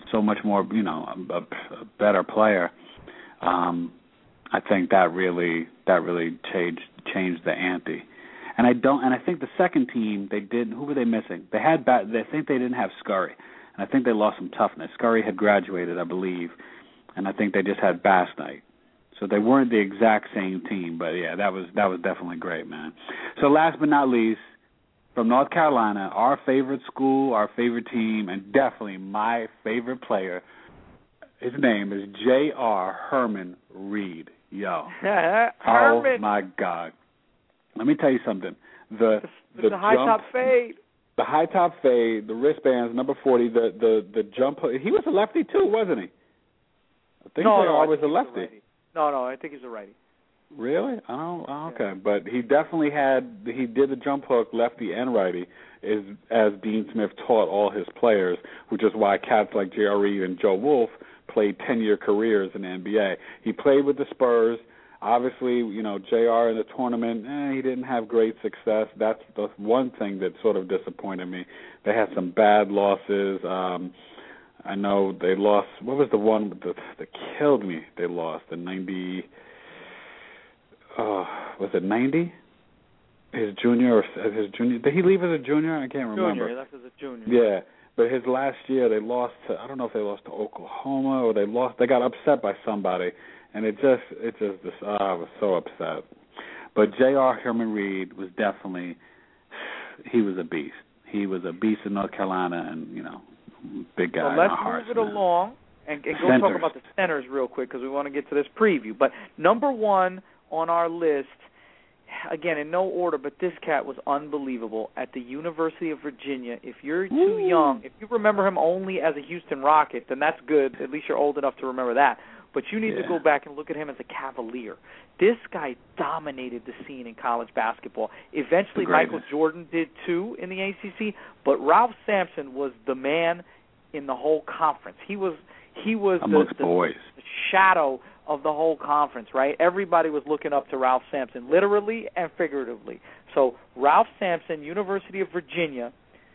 so much more, you know, a, a better player. Um, I think that really that really changed changed the ante. And I don't. And I think the second team they did. Who were they missing? They had. Ba- they think they didn't have Scurry, and I think they lost some toughness. Scurry had graduated, I believe, and I think they just had Bass Knight. So they weren't the exact same team, but yeah, that was that was definitely great, man. So last but not least, from North Carolina, our favorite school, our favorite team, and definitely my favorite player. His name is J R. Herman Reed. Yo, oh my God. Let me tell you something. The the, the, the high jump, top fade, the high top fade, the wristbands, number forty, the the the jump. He was a lefty too, wasn't he? I think no, J R no, was a lefty. A no, no, I think he's a righty. Really? I don't. Oh, okay, yeah. But he definitely had. He did the jump hook, lefty and righty, is as Dean Smith taught all his players, which is why cats like J R. Reed and Joe Wolf played ten-year careers in the N B A. He played with the Spurs. Obviously, you know, J R in the tournament, eh, he didn't have great success. That's the one thing that sort of disappointed me. They had some bad losses. Um, I know they lost. What was the one that, that killed me? They lost the ninety. Oh, was it ninety? His junior or his junior? Did he leave as a junior? I can't remember. Junior. He left as a junior. Yeah. But his last year, they lost to, I don't know if they lost to Oklahoma or they lost, they got upset by somebody. And it just, it just, this, oh, I was so upset. But J R. Herman Reed was definitely, he was a beast. He was a beast in North Carolina and, you know, big guy. So let's in our hearts, move it man. along and, and go Centers. talk about the centers real quick because we want to get to this preview. But number one on our list, again, in no order, but this cat was unbelievable at the University of Virginia. If you're too Ooh. young, if you remember him only as a Houston Rocket, then that's good. At least you're old enough to remember that. But you need yeah. to go back and look at him as a Cavalier. This guy dominated the scene in college basketball. Eventually, Michael Jordan did too in the A C C, but Ralph Sampson was the man in the whole conference. He was he was the, the, the shadow of the whole conference, right? Everybody was looking up to Ralph Sampson, literally and figuratively. So Ralph Sampson, University of Virginia,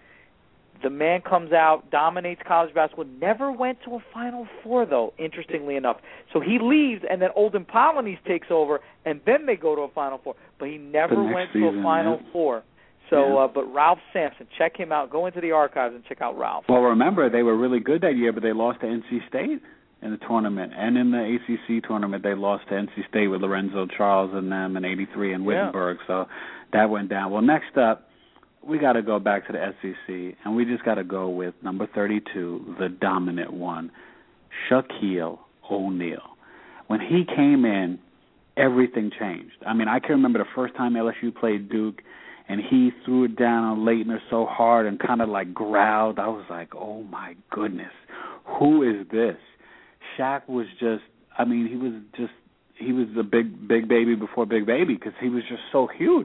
the man comes out, dominates college basketball, never went to a Final Four, though, interestingly enough. So he leaves, and then Olden Polynice takes over, and then they go to a Final Four. But he never went season, to a Final yeah. Four. So, yeah. uh, but Ralph Sampson, check him out. Go into the archives and check out Ralph. Well, remember, they were really good that year, but they lost to N C State in the tournament. And in the A C C tournament, they lost to N C State with Lorenzo Charles and them in eighty-three in Wittenberg. Yeah. So that went down. Well, next up, we got to go back to the S E C, and we just got to go with number thirty-two, the dominant one, Shaquille O'Neal. When he came in, everything changed. I mean, I can remember the first time L S U played Duke, and he threw it down on Leitner so hard and kind of like growled. I was like, oh, my goodness, who is this? Shaq was just, I mean, he was just, he was a big, big baby before big baby because he was just so huge.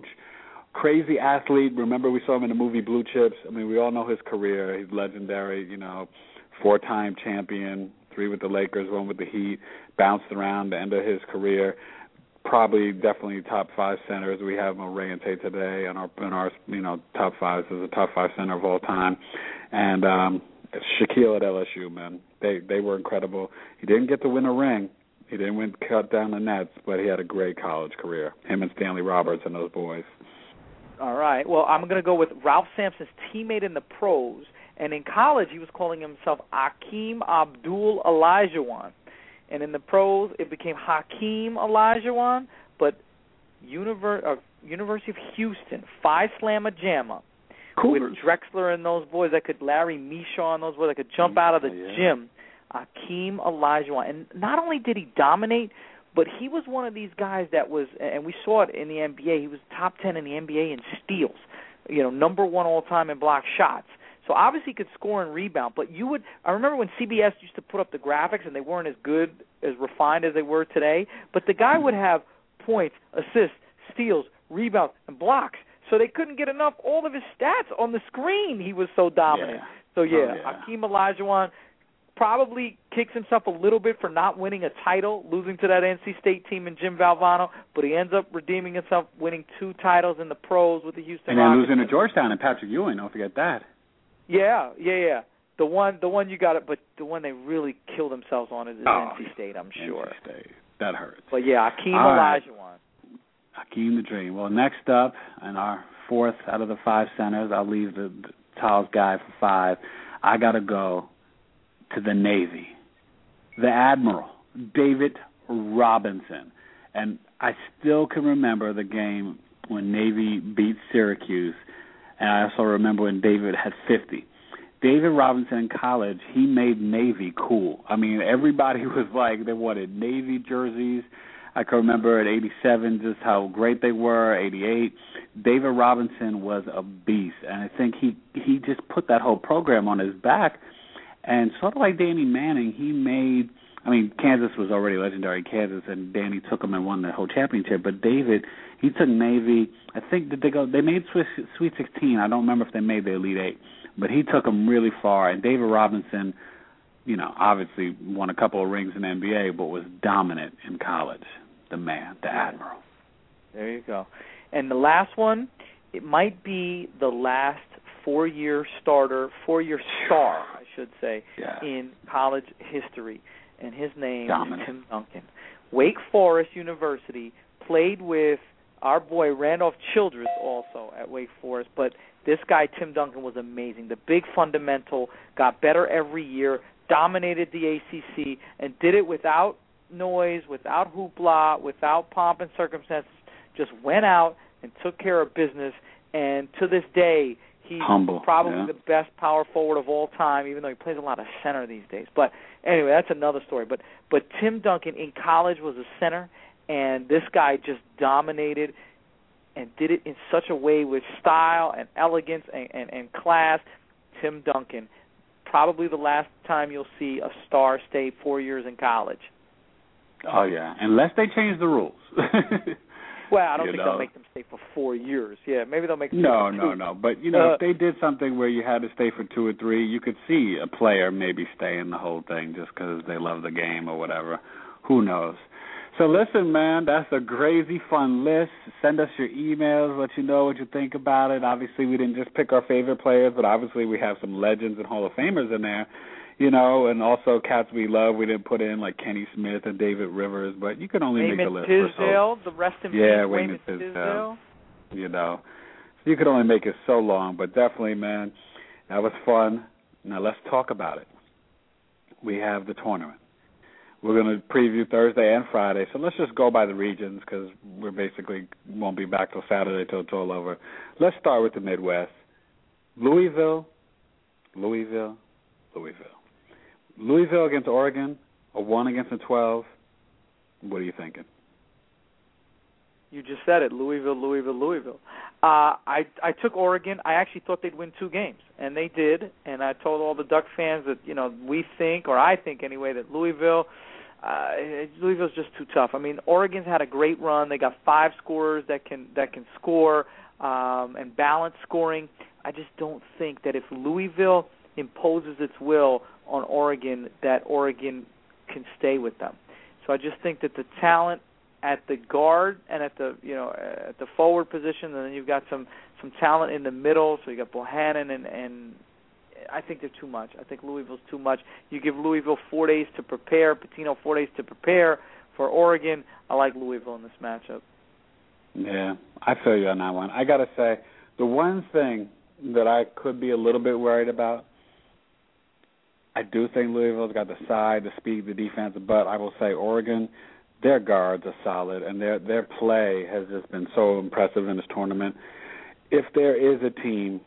Crazy athlete. Remember, we saw him in the movie Blue Chips. I mean, we all know his career. He's legendary, you know, four-time champion, three with the Lakers, one with the Heat, bounced around the end of his career. Probably, definitely top five centers. We have Ray and Tate today in our, in our, you know, top five. This is a top five center of all time. And um, Shaquille at L S U, man, they they were incredible. He didn't get to win a ring. He didn't win cut down the nets, but he had a great college career. Him and Stanley Roberts and those boys. All right. Well, I'm going to go with Ralph Sampson's teammate in the pros, and in college he was calling himself Akeem Abdul Olajuwon, and in the pros it became Hakeem Olajuwon. But Univer- uh, University of Houston, Phi Slamma Jamma, with Drexler and those boys that could, Larry Mishaw and those boys that could jump out of the yeah. gym. Akeem Olajuwon, and not only did he dominate, but he was one of these guys that was, and we saw it in the N B A, he was top ten in the N B A in steals, you know, number one all-time in block shots. So obviously he could score and rebound, but you would, I remember when C B S used to put up the graphics and they weren't as good, as refined as they were today, but the guy would have points, assists, steals, rebounds, and blocks. So they couldn't get enough, all of his stats on the screen. He was so dominant. Yeah. So, yeah, oh, yeah. Akeem Olajuwon probably kicks himself a little bit for not winning a title, losing to that N C State team and Jim Valvano, but he ends up redeeming himself, winning two titles in the pros with the Houston and then Rockets. losing to Georgetown and Patrick Ewing, don't forget that. Yeah, yeah, yeah. the one, the one you got it, but the one they really kill themselves on is, is oh, N C State. I'm sure. N C State. That hurts. But yeah, Akeem All Olajuwon. Right. Hakeem the Dream. Well, next up, in our fourth out of the five centers, I'll leave the, the tallest guy for five. I got to go to the Navy. The Admiral, David Robinson. And I still can remember the game when Navy beat Syracuse, and I also remember when David had fifty. David Robinson in college, he made Navy cool. I mean, everybody was like, they wanted Navy jerseys. I can remember at eighty-seven just how great they were, eighty-eight. David Robinson was a beast, and I think he, he just put that whole program on his back. And sort of like Danny Manning, he made, I mean, Kansas was already legendary Kansas, and Danny took them and won the whole championship. But David, he took Navy, I think that they go, they made Sweet sixteen. I don't remember if they made the Elite Eight, but he took them really far. And David Robinson, you know, obviously won a couple of rings in the N B A, but was dominant in college. The man, the Admiral. There you go. And the last one, it might be the last four-year starter, four-year star, I should say, yeah. in college history. And his name dominant. is Tim Duncan. Wake Forest University, played with our boy Randolph Childress also at Wake Forest, but this guy, Tim Duncan, was amazing. The big fundamental, got better every year, dominated the A C C, and did it without noise, without hoopla, without pomp and circumstances, just went out and took care of business, and to this day, he's Humble, probably yeah. the best power forward of all time, even though he plays a lot of center these days. But anyway, that's another story. But but Tim Duncan in college was a center, and this guy just dominated and did it in such a way with style and elegance and, and, and class. Tim Duncan, probably the last time you'll see a star stay four years in college. Oh, yeah, unless they change the rules. Well, I don't you think know. they'll make them stay for four years. Yeah, maybe they'll make them No, stay for no, two. no. But, you know, Uh, if they did something where you had to stay for two or three, you could see a player maybe stay in the whole thing just because they love the game or whatever. Who knows? So listen, man, that's a crazy fun list. Send us your emails, let you know what you think about it. Obviously, we didn't just pick our favorite players, but obviously we have some legends and Hall of Famers in there, you know, and also cats we love. We didn't put in like Kenny Smith and David Rivers, but you can only Wayman make a list. Tisdale, the rest in yeah, peace, Wayman Wayman Tisdale. Tisdale. You know, so you could only make it so long, but definitely, man, that was fun. Now let's talk about it. We have the tournament. We're going to preview Thursday and Friday, so let's just go by the regions because we basically won't be back till Saturday till it's all over. Let's start with the Midwest. Louisville, Louisville, Louisville. Louisville against Oregon, a one against a twelve. What are you thinking? You just said it, Louisville, Louisville, Louisville. Uh, I I took Oregon. I actually thought they'd win two games, and they did. And I told all the Duck fans that, you know, we think, or I think anyway, that Louisville, uh, Louisville's just too tough. I mean, Oregon's had a great run. They got five scorers that can that can score um, and balance scoring. I just don't think that if Louisville imposes its will on Oregon, that Oregon can stay with them. So I just think that the talent at the guard and at the you know at the forward position, and then you've got some, some talent in the middle. So you got Bohannon and, and I think they're too much. I think Louisville's too much. You give Louisville four days to prepare, Pitino four days to prepare for Oregon. I like Louisville in this matchup. Yeah, I feel you on that one. I got to say, the one thing that I could be a little bit worried about, I do think Louisville's got the side, the speed, the defense, but I will say Oregon, their guards are solid, and their their play has just been so impressive in this tournament. If there is a team,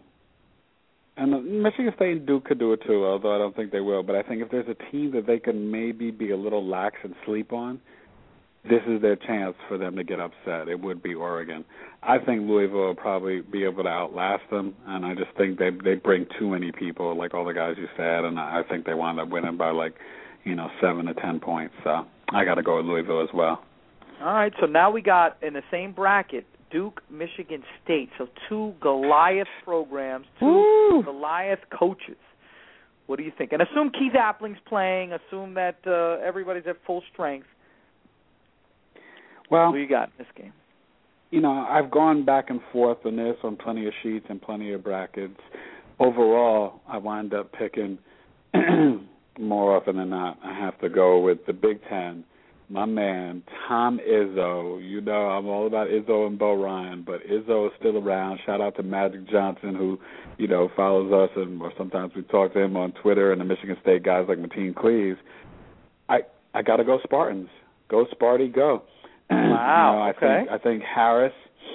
and Michigan State and Duke could do it too, although I don't think they will, but I think if there's a team that they can maybe be a little lax and sleep on, this is their chance for them to get upset. It would be Oregon. I think Louisville will probably be able to outlast them, and I just think they they bring too many people, like all the guys you said, and I think they wind up winning by like, you know, seven to ten points. So I got to go with Louisville as well. All right, so now we got in the same bracket Duke, Michigan State. So two Goliath programs, two Woo! Goliath coaches. What do you think? And assume Keith Appling's playing. Assume that uh, everybody's at full strength. Well, what do you got in this game? You know, I've gone back and forth on this on plenty of sheets and plenty of brackets. Overall, I wind up picking more often than not, I have to go with the Big Ten. My man, Tom Izzo. You know I'm all about Izzo and Bo Ryan, but Izzo is still around. Shout out to Magic Johnson, who, you know, follows us, and or sometimes we talk to him on Twitter, and the Michigan State guys like Mateen Cleaves. I I got to go Spartans. Go Sparty, go. Wow, you know, I okay. Think, I think Harris,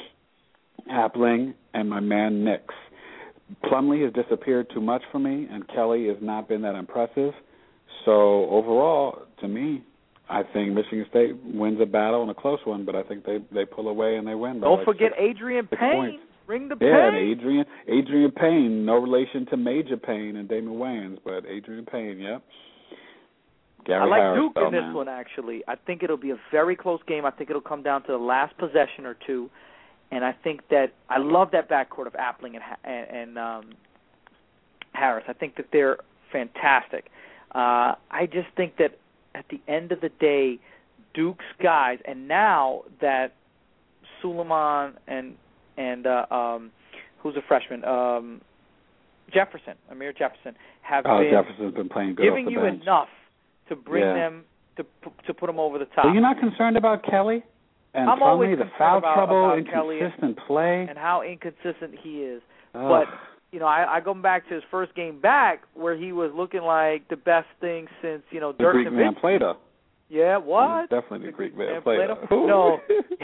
Appling, and my man Nix. Plumlee has disappeared too much for me, and Kelly has not been that impressive. So overall, to me, I think Michigan State wins a battle and a close one, but I think they, they pull away and they win. Don't like forget six, Adrian six Payne. Points. Bring the yeah, Payne. Yeah, Adrian Adrian Payne, no relation to Major Payne and Damon Wayans, but Adrian Payne, yeah. Gary I like Harris, Duke though, in this man. one, actually. I think it'll be a very close game. I think it'll come down to the last possession or two, and I think that I love that backcourt of Appling and, and, and um, Harris. I think that they're fantastic. Uh, I just think that at the end of the day, Duke's guys, and now that Suleiman and and uh, um, who's a freshman, um, Jefferson, Amir Jefferson, have oh, been Jefferson's been playing good giving off the you bench. enough to bring yeah. them to to put them over the top. Are you not concerned about Kelly? And I'm always Plumlee, the concerned foul about, trouble, about inconsistent Kelly play, and how inconsistent he is. Ugh. But you know, I, I go back to his first game back where he was looking like the best thing since you know the Dirk Greek man Nowitzki. Plato. Yeah, what? Definitely the, the Greek Greek man man Plato. Plato? No.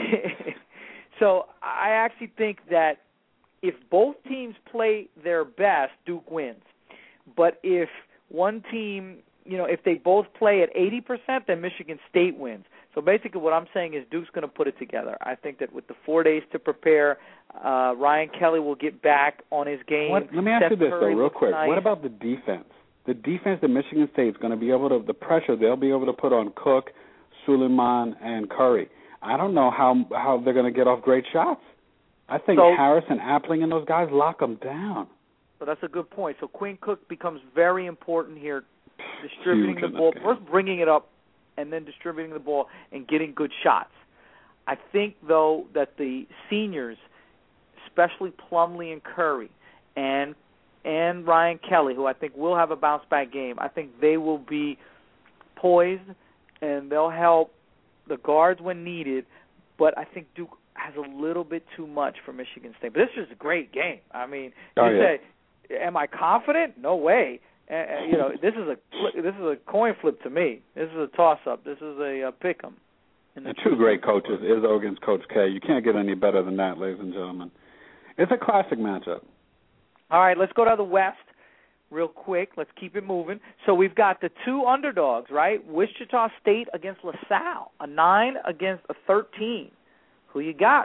So I actually think that if both teams play their best, Duke wins. But if one team, you know, if they both play at eighty percent, then Michigan State wins. So basically what I'm saying is Duke's going to put it together. I think that with the four days to prepare, uh, Ryan Kelly will get back on his game. What, let me ask Seth you this, Curry though, real quick. nice. What about the defense? The defense that Michigan State's going to be able to, the pressure they'll be able to put on Cook, Suleiman, and Curry. I don't know how how they're going to get off great shots. I think so, Harris and Appling and those guys lock them down. So that's a good point. So Quinn Cook becomes very important here, distributing Huge the ball, game. first bringing it up, and then distributing the ball and getting good shots. I think, though, that the seniors, especially Plumlee and Curry, and and Ryan Kelly, who I think will have a bounce-back game, I think they will be poised, and they'll help the guards when needed, but I think Duke has a little bit too much for Michigan State. But this is a great game. I mean, oh, you yeah. say, am I confident? No way. Uh, you know, this is a this is a coin flip to me. This is a toss-up. This is a, a pick-em. And two great coaches, Izzo against Coach K. You can't get any better than that, ladies and gentlemen. It's a classic matchup. All right, let's go to the West real quick. Let's keep it moving. So we've got the two underdogs, right? Wichita State against LaSalle, a nine against a thirteen. Who you got?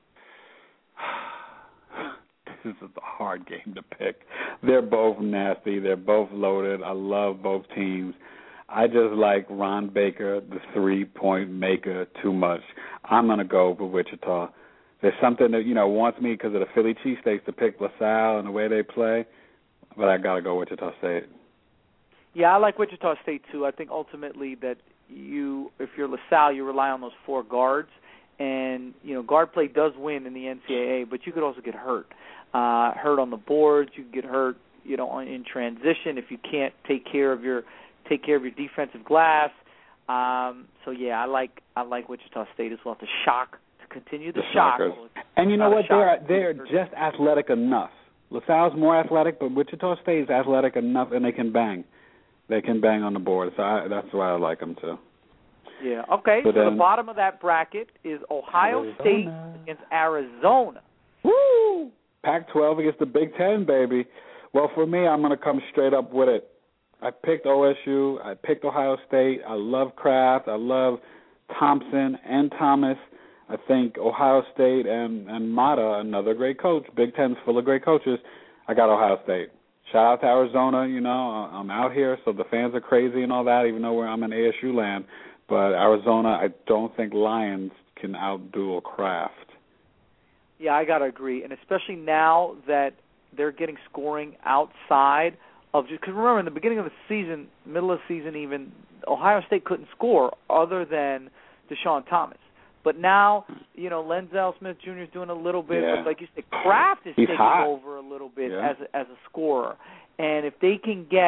This is a hard game to pick. They're both nasty. They're both loaded. I love both teams. I just like Ron Baker, the three-point maker, too much. I'm going to go for Wichita. There's something that, you know, wants me because of the Philly cheesesteaks to pick LaSalle and the way they play, but I got to go Wichita State. Yeah, I like Wichita State, too. I think ultimately that you, if you're LaSalle, you rely on those four guards. And, you know, guard play does win in the N C double A, but you could also get hurt. Uh, hurt on the boards. You could get hurt, you know, in transition if you can't take care of your take care of your defensive glass. Um, so, yeah, I like I like Wichita State as well to shock, to continue the, the shock. And you know what? They're, they're shock. just athletic enough. LaSalle's more athletic, but Wichita State is athletic enough, and they can bang. They can bang on the board, so I, that's why I like them, too. Yeah, okay, but so then, the bottom of that bracket is Ohio Arizona. State against Arizona. Woo! Pac twelve against the Big Ten, baby. Well, for me, I'm going to come straight up with it. I picked O S U. I picked Ohio State. I love Kraft. I love Thompson and Thomas. I think Ohio State and, and Mata, another great coach. Big Ten's full of great coaches. I got Ohio State. Shout out to Arizona. You know, I'm out here, so the fans are crazy and all that, even though I'm in A S U land. But Arizona, I don't think Lions can outduel Kraft. Yeah, I got to agree. And especially now that they're getting scoring outside of – because remember, in the beginning of the season, middle of the season even, Ohio State couldn't score other than Deshaun Thomas. But now, you know, Lenzel Smith Junior is doing a little bit. Yeah. But like you said, Kraft is He's taking hot. over a little bit yeah. as a, as a scorer. And if they can get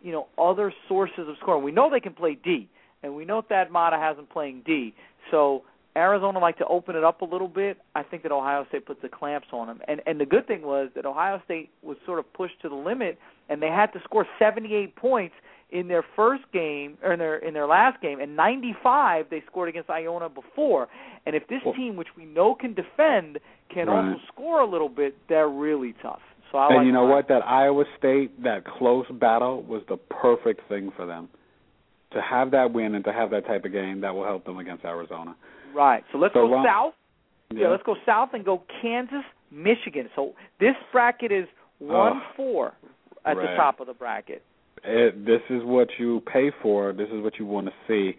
you know, other sources of scoring. We know they can play D, and we know Thad Matta hasn't playing D. So Arizona like to open it up a little bit. I think that Ohio State puts the clamps on them. And and the good thing was that Ohio State was sort of pushed to the limit, and they had to score seventy-eight points in their first game, or in their in their last game, and ninety-five they scored against Iona before. And if this team, which we know can defend, can right. also score a little bit, they're really tough. So I and like you know Ohio. what? That Iowa State, that close battle was the perfect thing for them. To have that win and to have that type of game, that will help them against Arizona. Right. So let's so go long, south. Yeah. yeah, let's go south and go Kansas, Michigan. So this bracket is one four at right. the top of the bracket. It, this is what you pay for. This is what you want to see.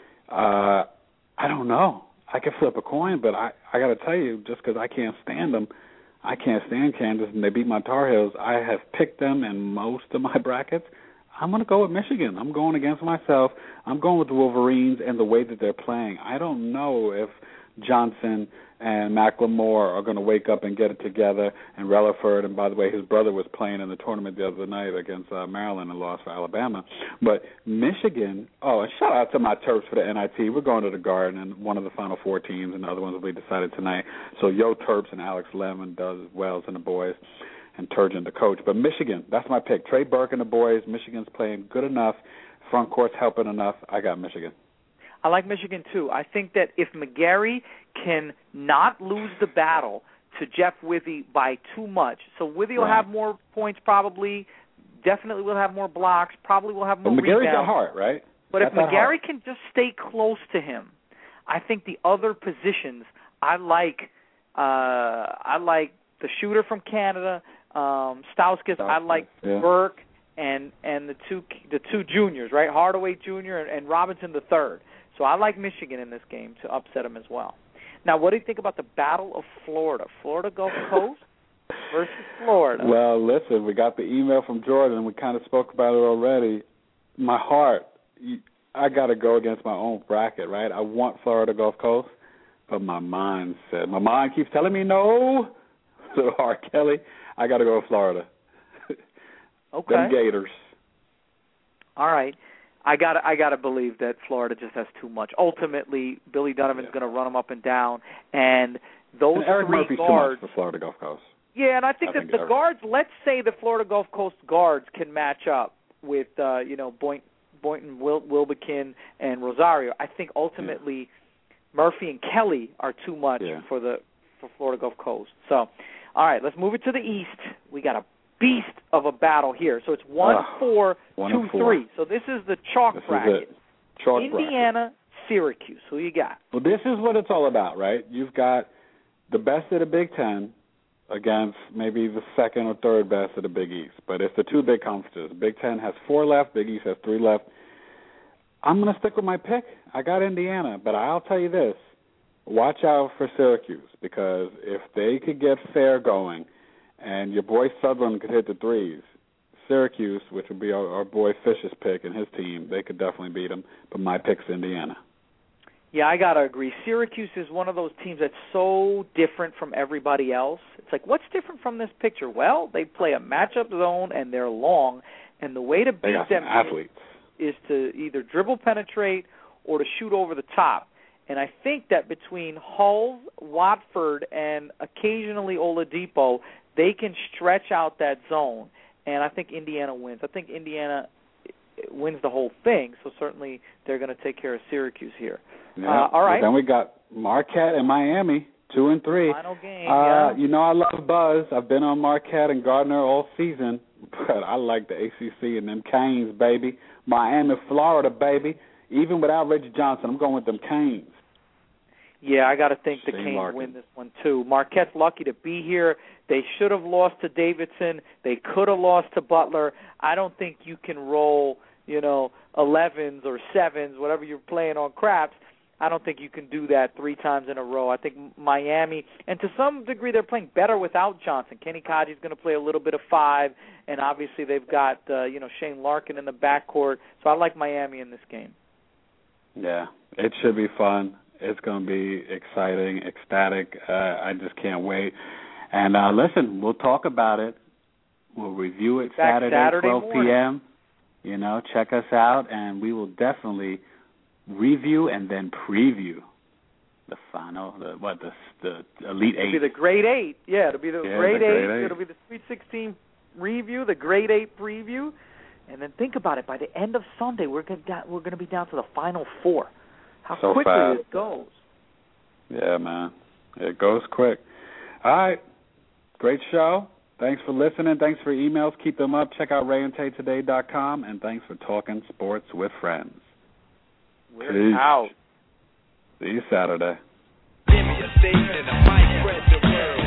Uh, I don't know. I could flip a coin, but I, I got to tell you, just because I can't stand them, I can't stand Kansas, and they beat my Tar Heels. I have picked them in most of my brackets. I'm going to go with Michigan. I'm going against myself. I'm going with the Wolverines and the way that they're playing. I don't know if Johnson and McLemore are going to wake up and get it together, and Relaford, and by the way, his brother was playing in the tournament the other night against uh, Maryland and lost for Alabama. But Michigan, oh, and shout out to my Terps for the N I T. We're going to the Garden, and one of the Final Four teams, and the other ones will be decided tonight. So yo Terps and Alex Lemon does Wells and the boys, and Turgeon, the coach. But Michigan, that's my pick. Trey Burke and the boys. Michigan's playing good enough. Front court's helping enough. I got Michigan. I like Michigan, too. I think that if McGarry can not lose the battle to Jeff Withey by too much, so Withey will right. have more points probably, definitely will have more blocks, probably will have more but McGarry's rebounds. at heart, right? But That's if McGarry heart. can just stay close to him, I think the other positions, I like uh, I like the shooter from Canada, um, Stauskas, I like yeah. Burke, and and the two the two juniors, right? Hardaway Junior and, and Robinson the third. So I like Michigan in this game to upset them as well. Now, what do you think about the Battle of Florida? Florida Gulf Coast versus Florida. Well, listen, we got the email from Jordan, and we kind of spoke about it already. My heart, I got to go against my own bracket, right? I want Florida Gulf Coast, but my mind said, my mind keeps telling me no. So, R. Kelly, I got to go with Florida. Okay. Them Gators. All right. I got I got to believe that Florida just has too much. Ultimately, Billy Donovan's yeah. going to run them up and down, and those and Eric three Murphy's guards too much for Florida Gulf Coast. Yeah, and I think I that think the Eric. guards. Let's say the Florida Gulf Coast guards can match up with uh, you know Boynton, Boynton Wil- Wilbekin, and Rosario. I think ultimately yeah. Murphy and Kelly are too much yeah. for the for Florida Gulf Coast. So, all right, let's move it to the East. We got a beast of a battle here. So it's one, uh, four, one two, four. three. So this is the chalk this bracket. Is it. Chalk Indiana, bracket. Syracuse. Who you got? Well, this is what it's all about, right? You've got the best of the Big Ten against maybe the second or third best of the Big East. But it's the two big conferences. Big Ten has four left. Big East has three left. I'm going to stick with my pick. I got Indiana. But I'll tell you this. Watch out for Syracuse, because if they could get fair going and your boy Sutherland could hit the threes, Syracuse, which would be our, our boy Fish's pick and his team, they could definitely beat them. But my pick's Indiana. Yeah, I got to agree. Syracuse is one of those teams that's so different from everybody else. It's like, what's different from this picture? Well, they play a matchup zone, and they're long, and the way to beat them athletes. is to either dribble penetrate or to shoot over the top. And I think that between Hull, Watford, and occasionally Oladipo, they can stretch out that zone. And I think Indiana wins. I think Indiana wins the whole thing, so certainly they're going to take care of Syracuse here. Yeah. Uh, all right. But then we got Marquette and Miami, two and three. Final game, uh, yeah. You know I love Buzz. I've been on Marquette and Gardner all season, but I like the A C C and them Canes, baby. Miami, Florida, baby. Even without Reggie Johnson, I'm going with them Canes. Yeah, I got to think the Shane Canes Larkin. win this one, too. Marquette's lucky to be here. They should have lost to Davidson. They could have lost to Butler. I don't think you can roll, you know, elevens or sevens, whatever you're playing on craps. I don't think you can do that three times in a row. I think Miami, and to some degree they're playing better without Johnson. Kenny Kaji's going to play a little bit of five, and obviously they've got, uh, you know, Shane Larkin in the backcourt. So I like Miami in this game. Yeah, it should be fun. It's going to be exciting, ecstatic. Uh, I just can't wait. And uh, listen, we'll talk about it. We'll review it Back Saturday, Saturday twelve p.m. You know, check us out, and we will definitely review and then preview the final, the, what, the, the Elite Eight. It'll be the Grade Eight. Yeah, it'll be the, yeah, grade, the grade eight. eight. It'll be the Sweet sixteen review, the Grade Eight preview. And then think about it. By the end of Sunday, we're going to we're going to be down to the Final Four. How so quickly fast. it goes. Yeah, man. It goes quick. All right. Great show. Thanks for listening. Thanks for emails. Keep them up. Check out ray and tay today dot com. And thanks for talking sports with friends. We're Peace. out. See you Saturday. Give me a station, a mic, spread the word.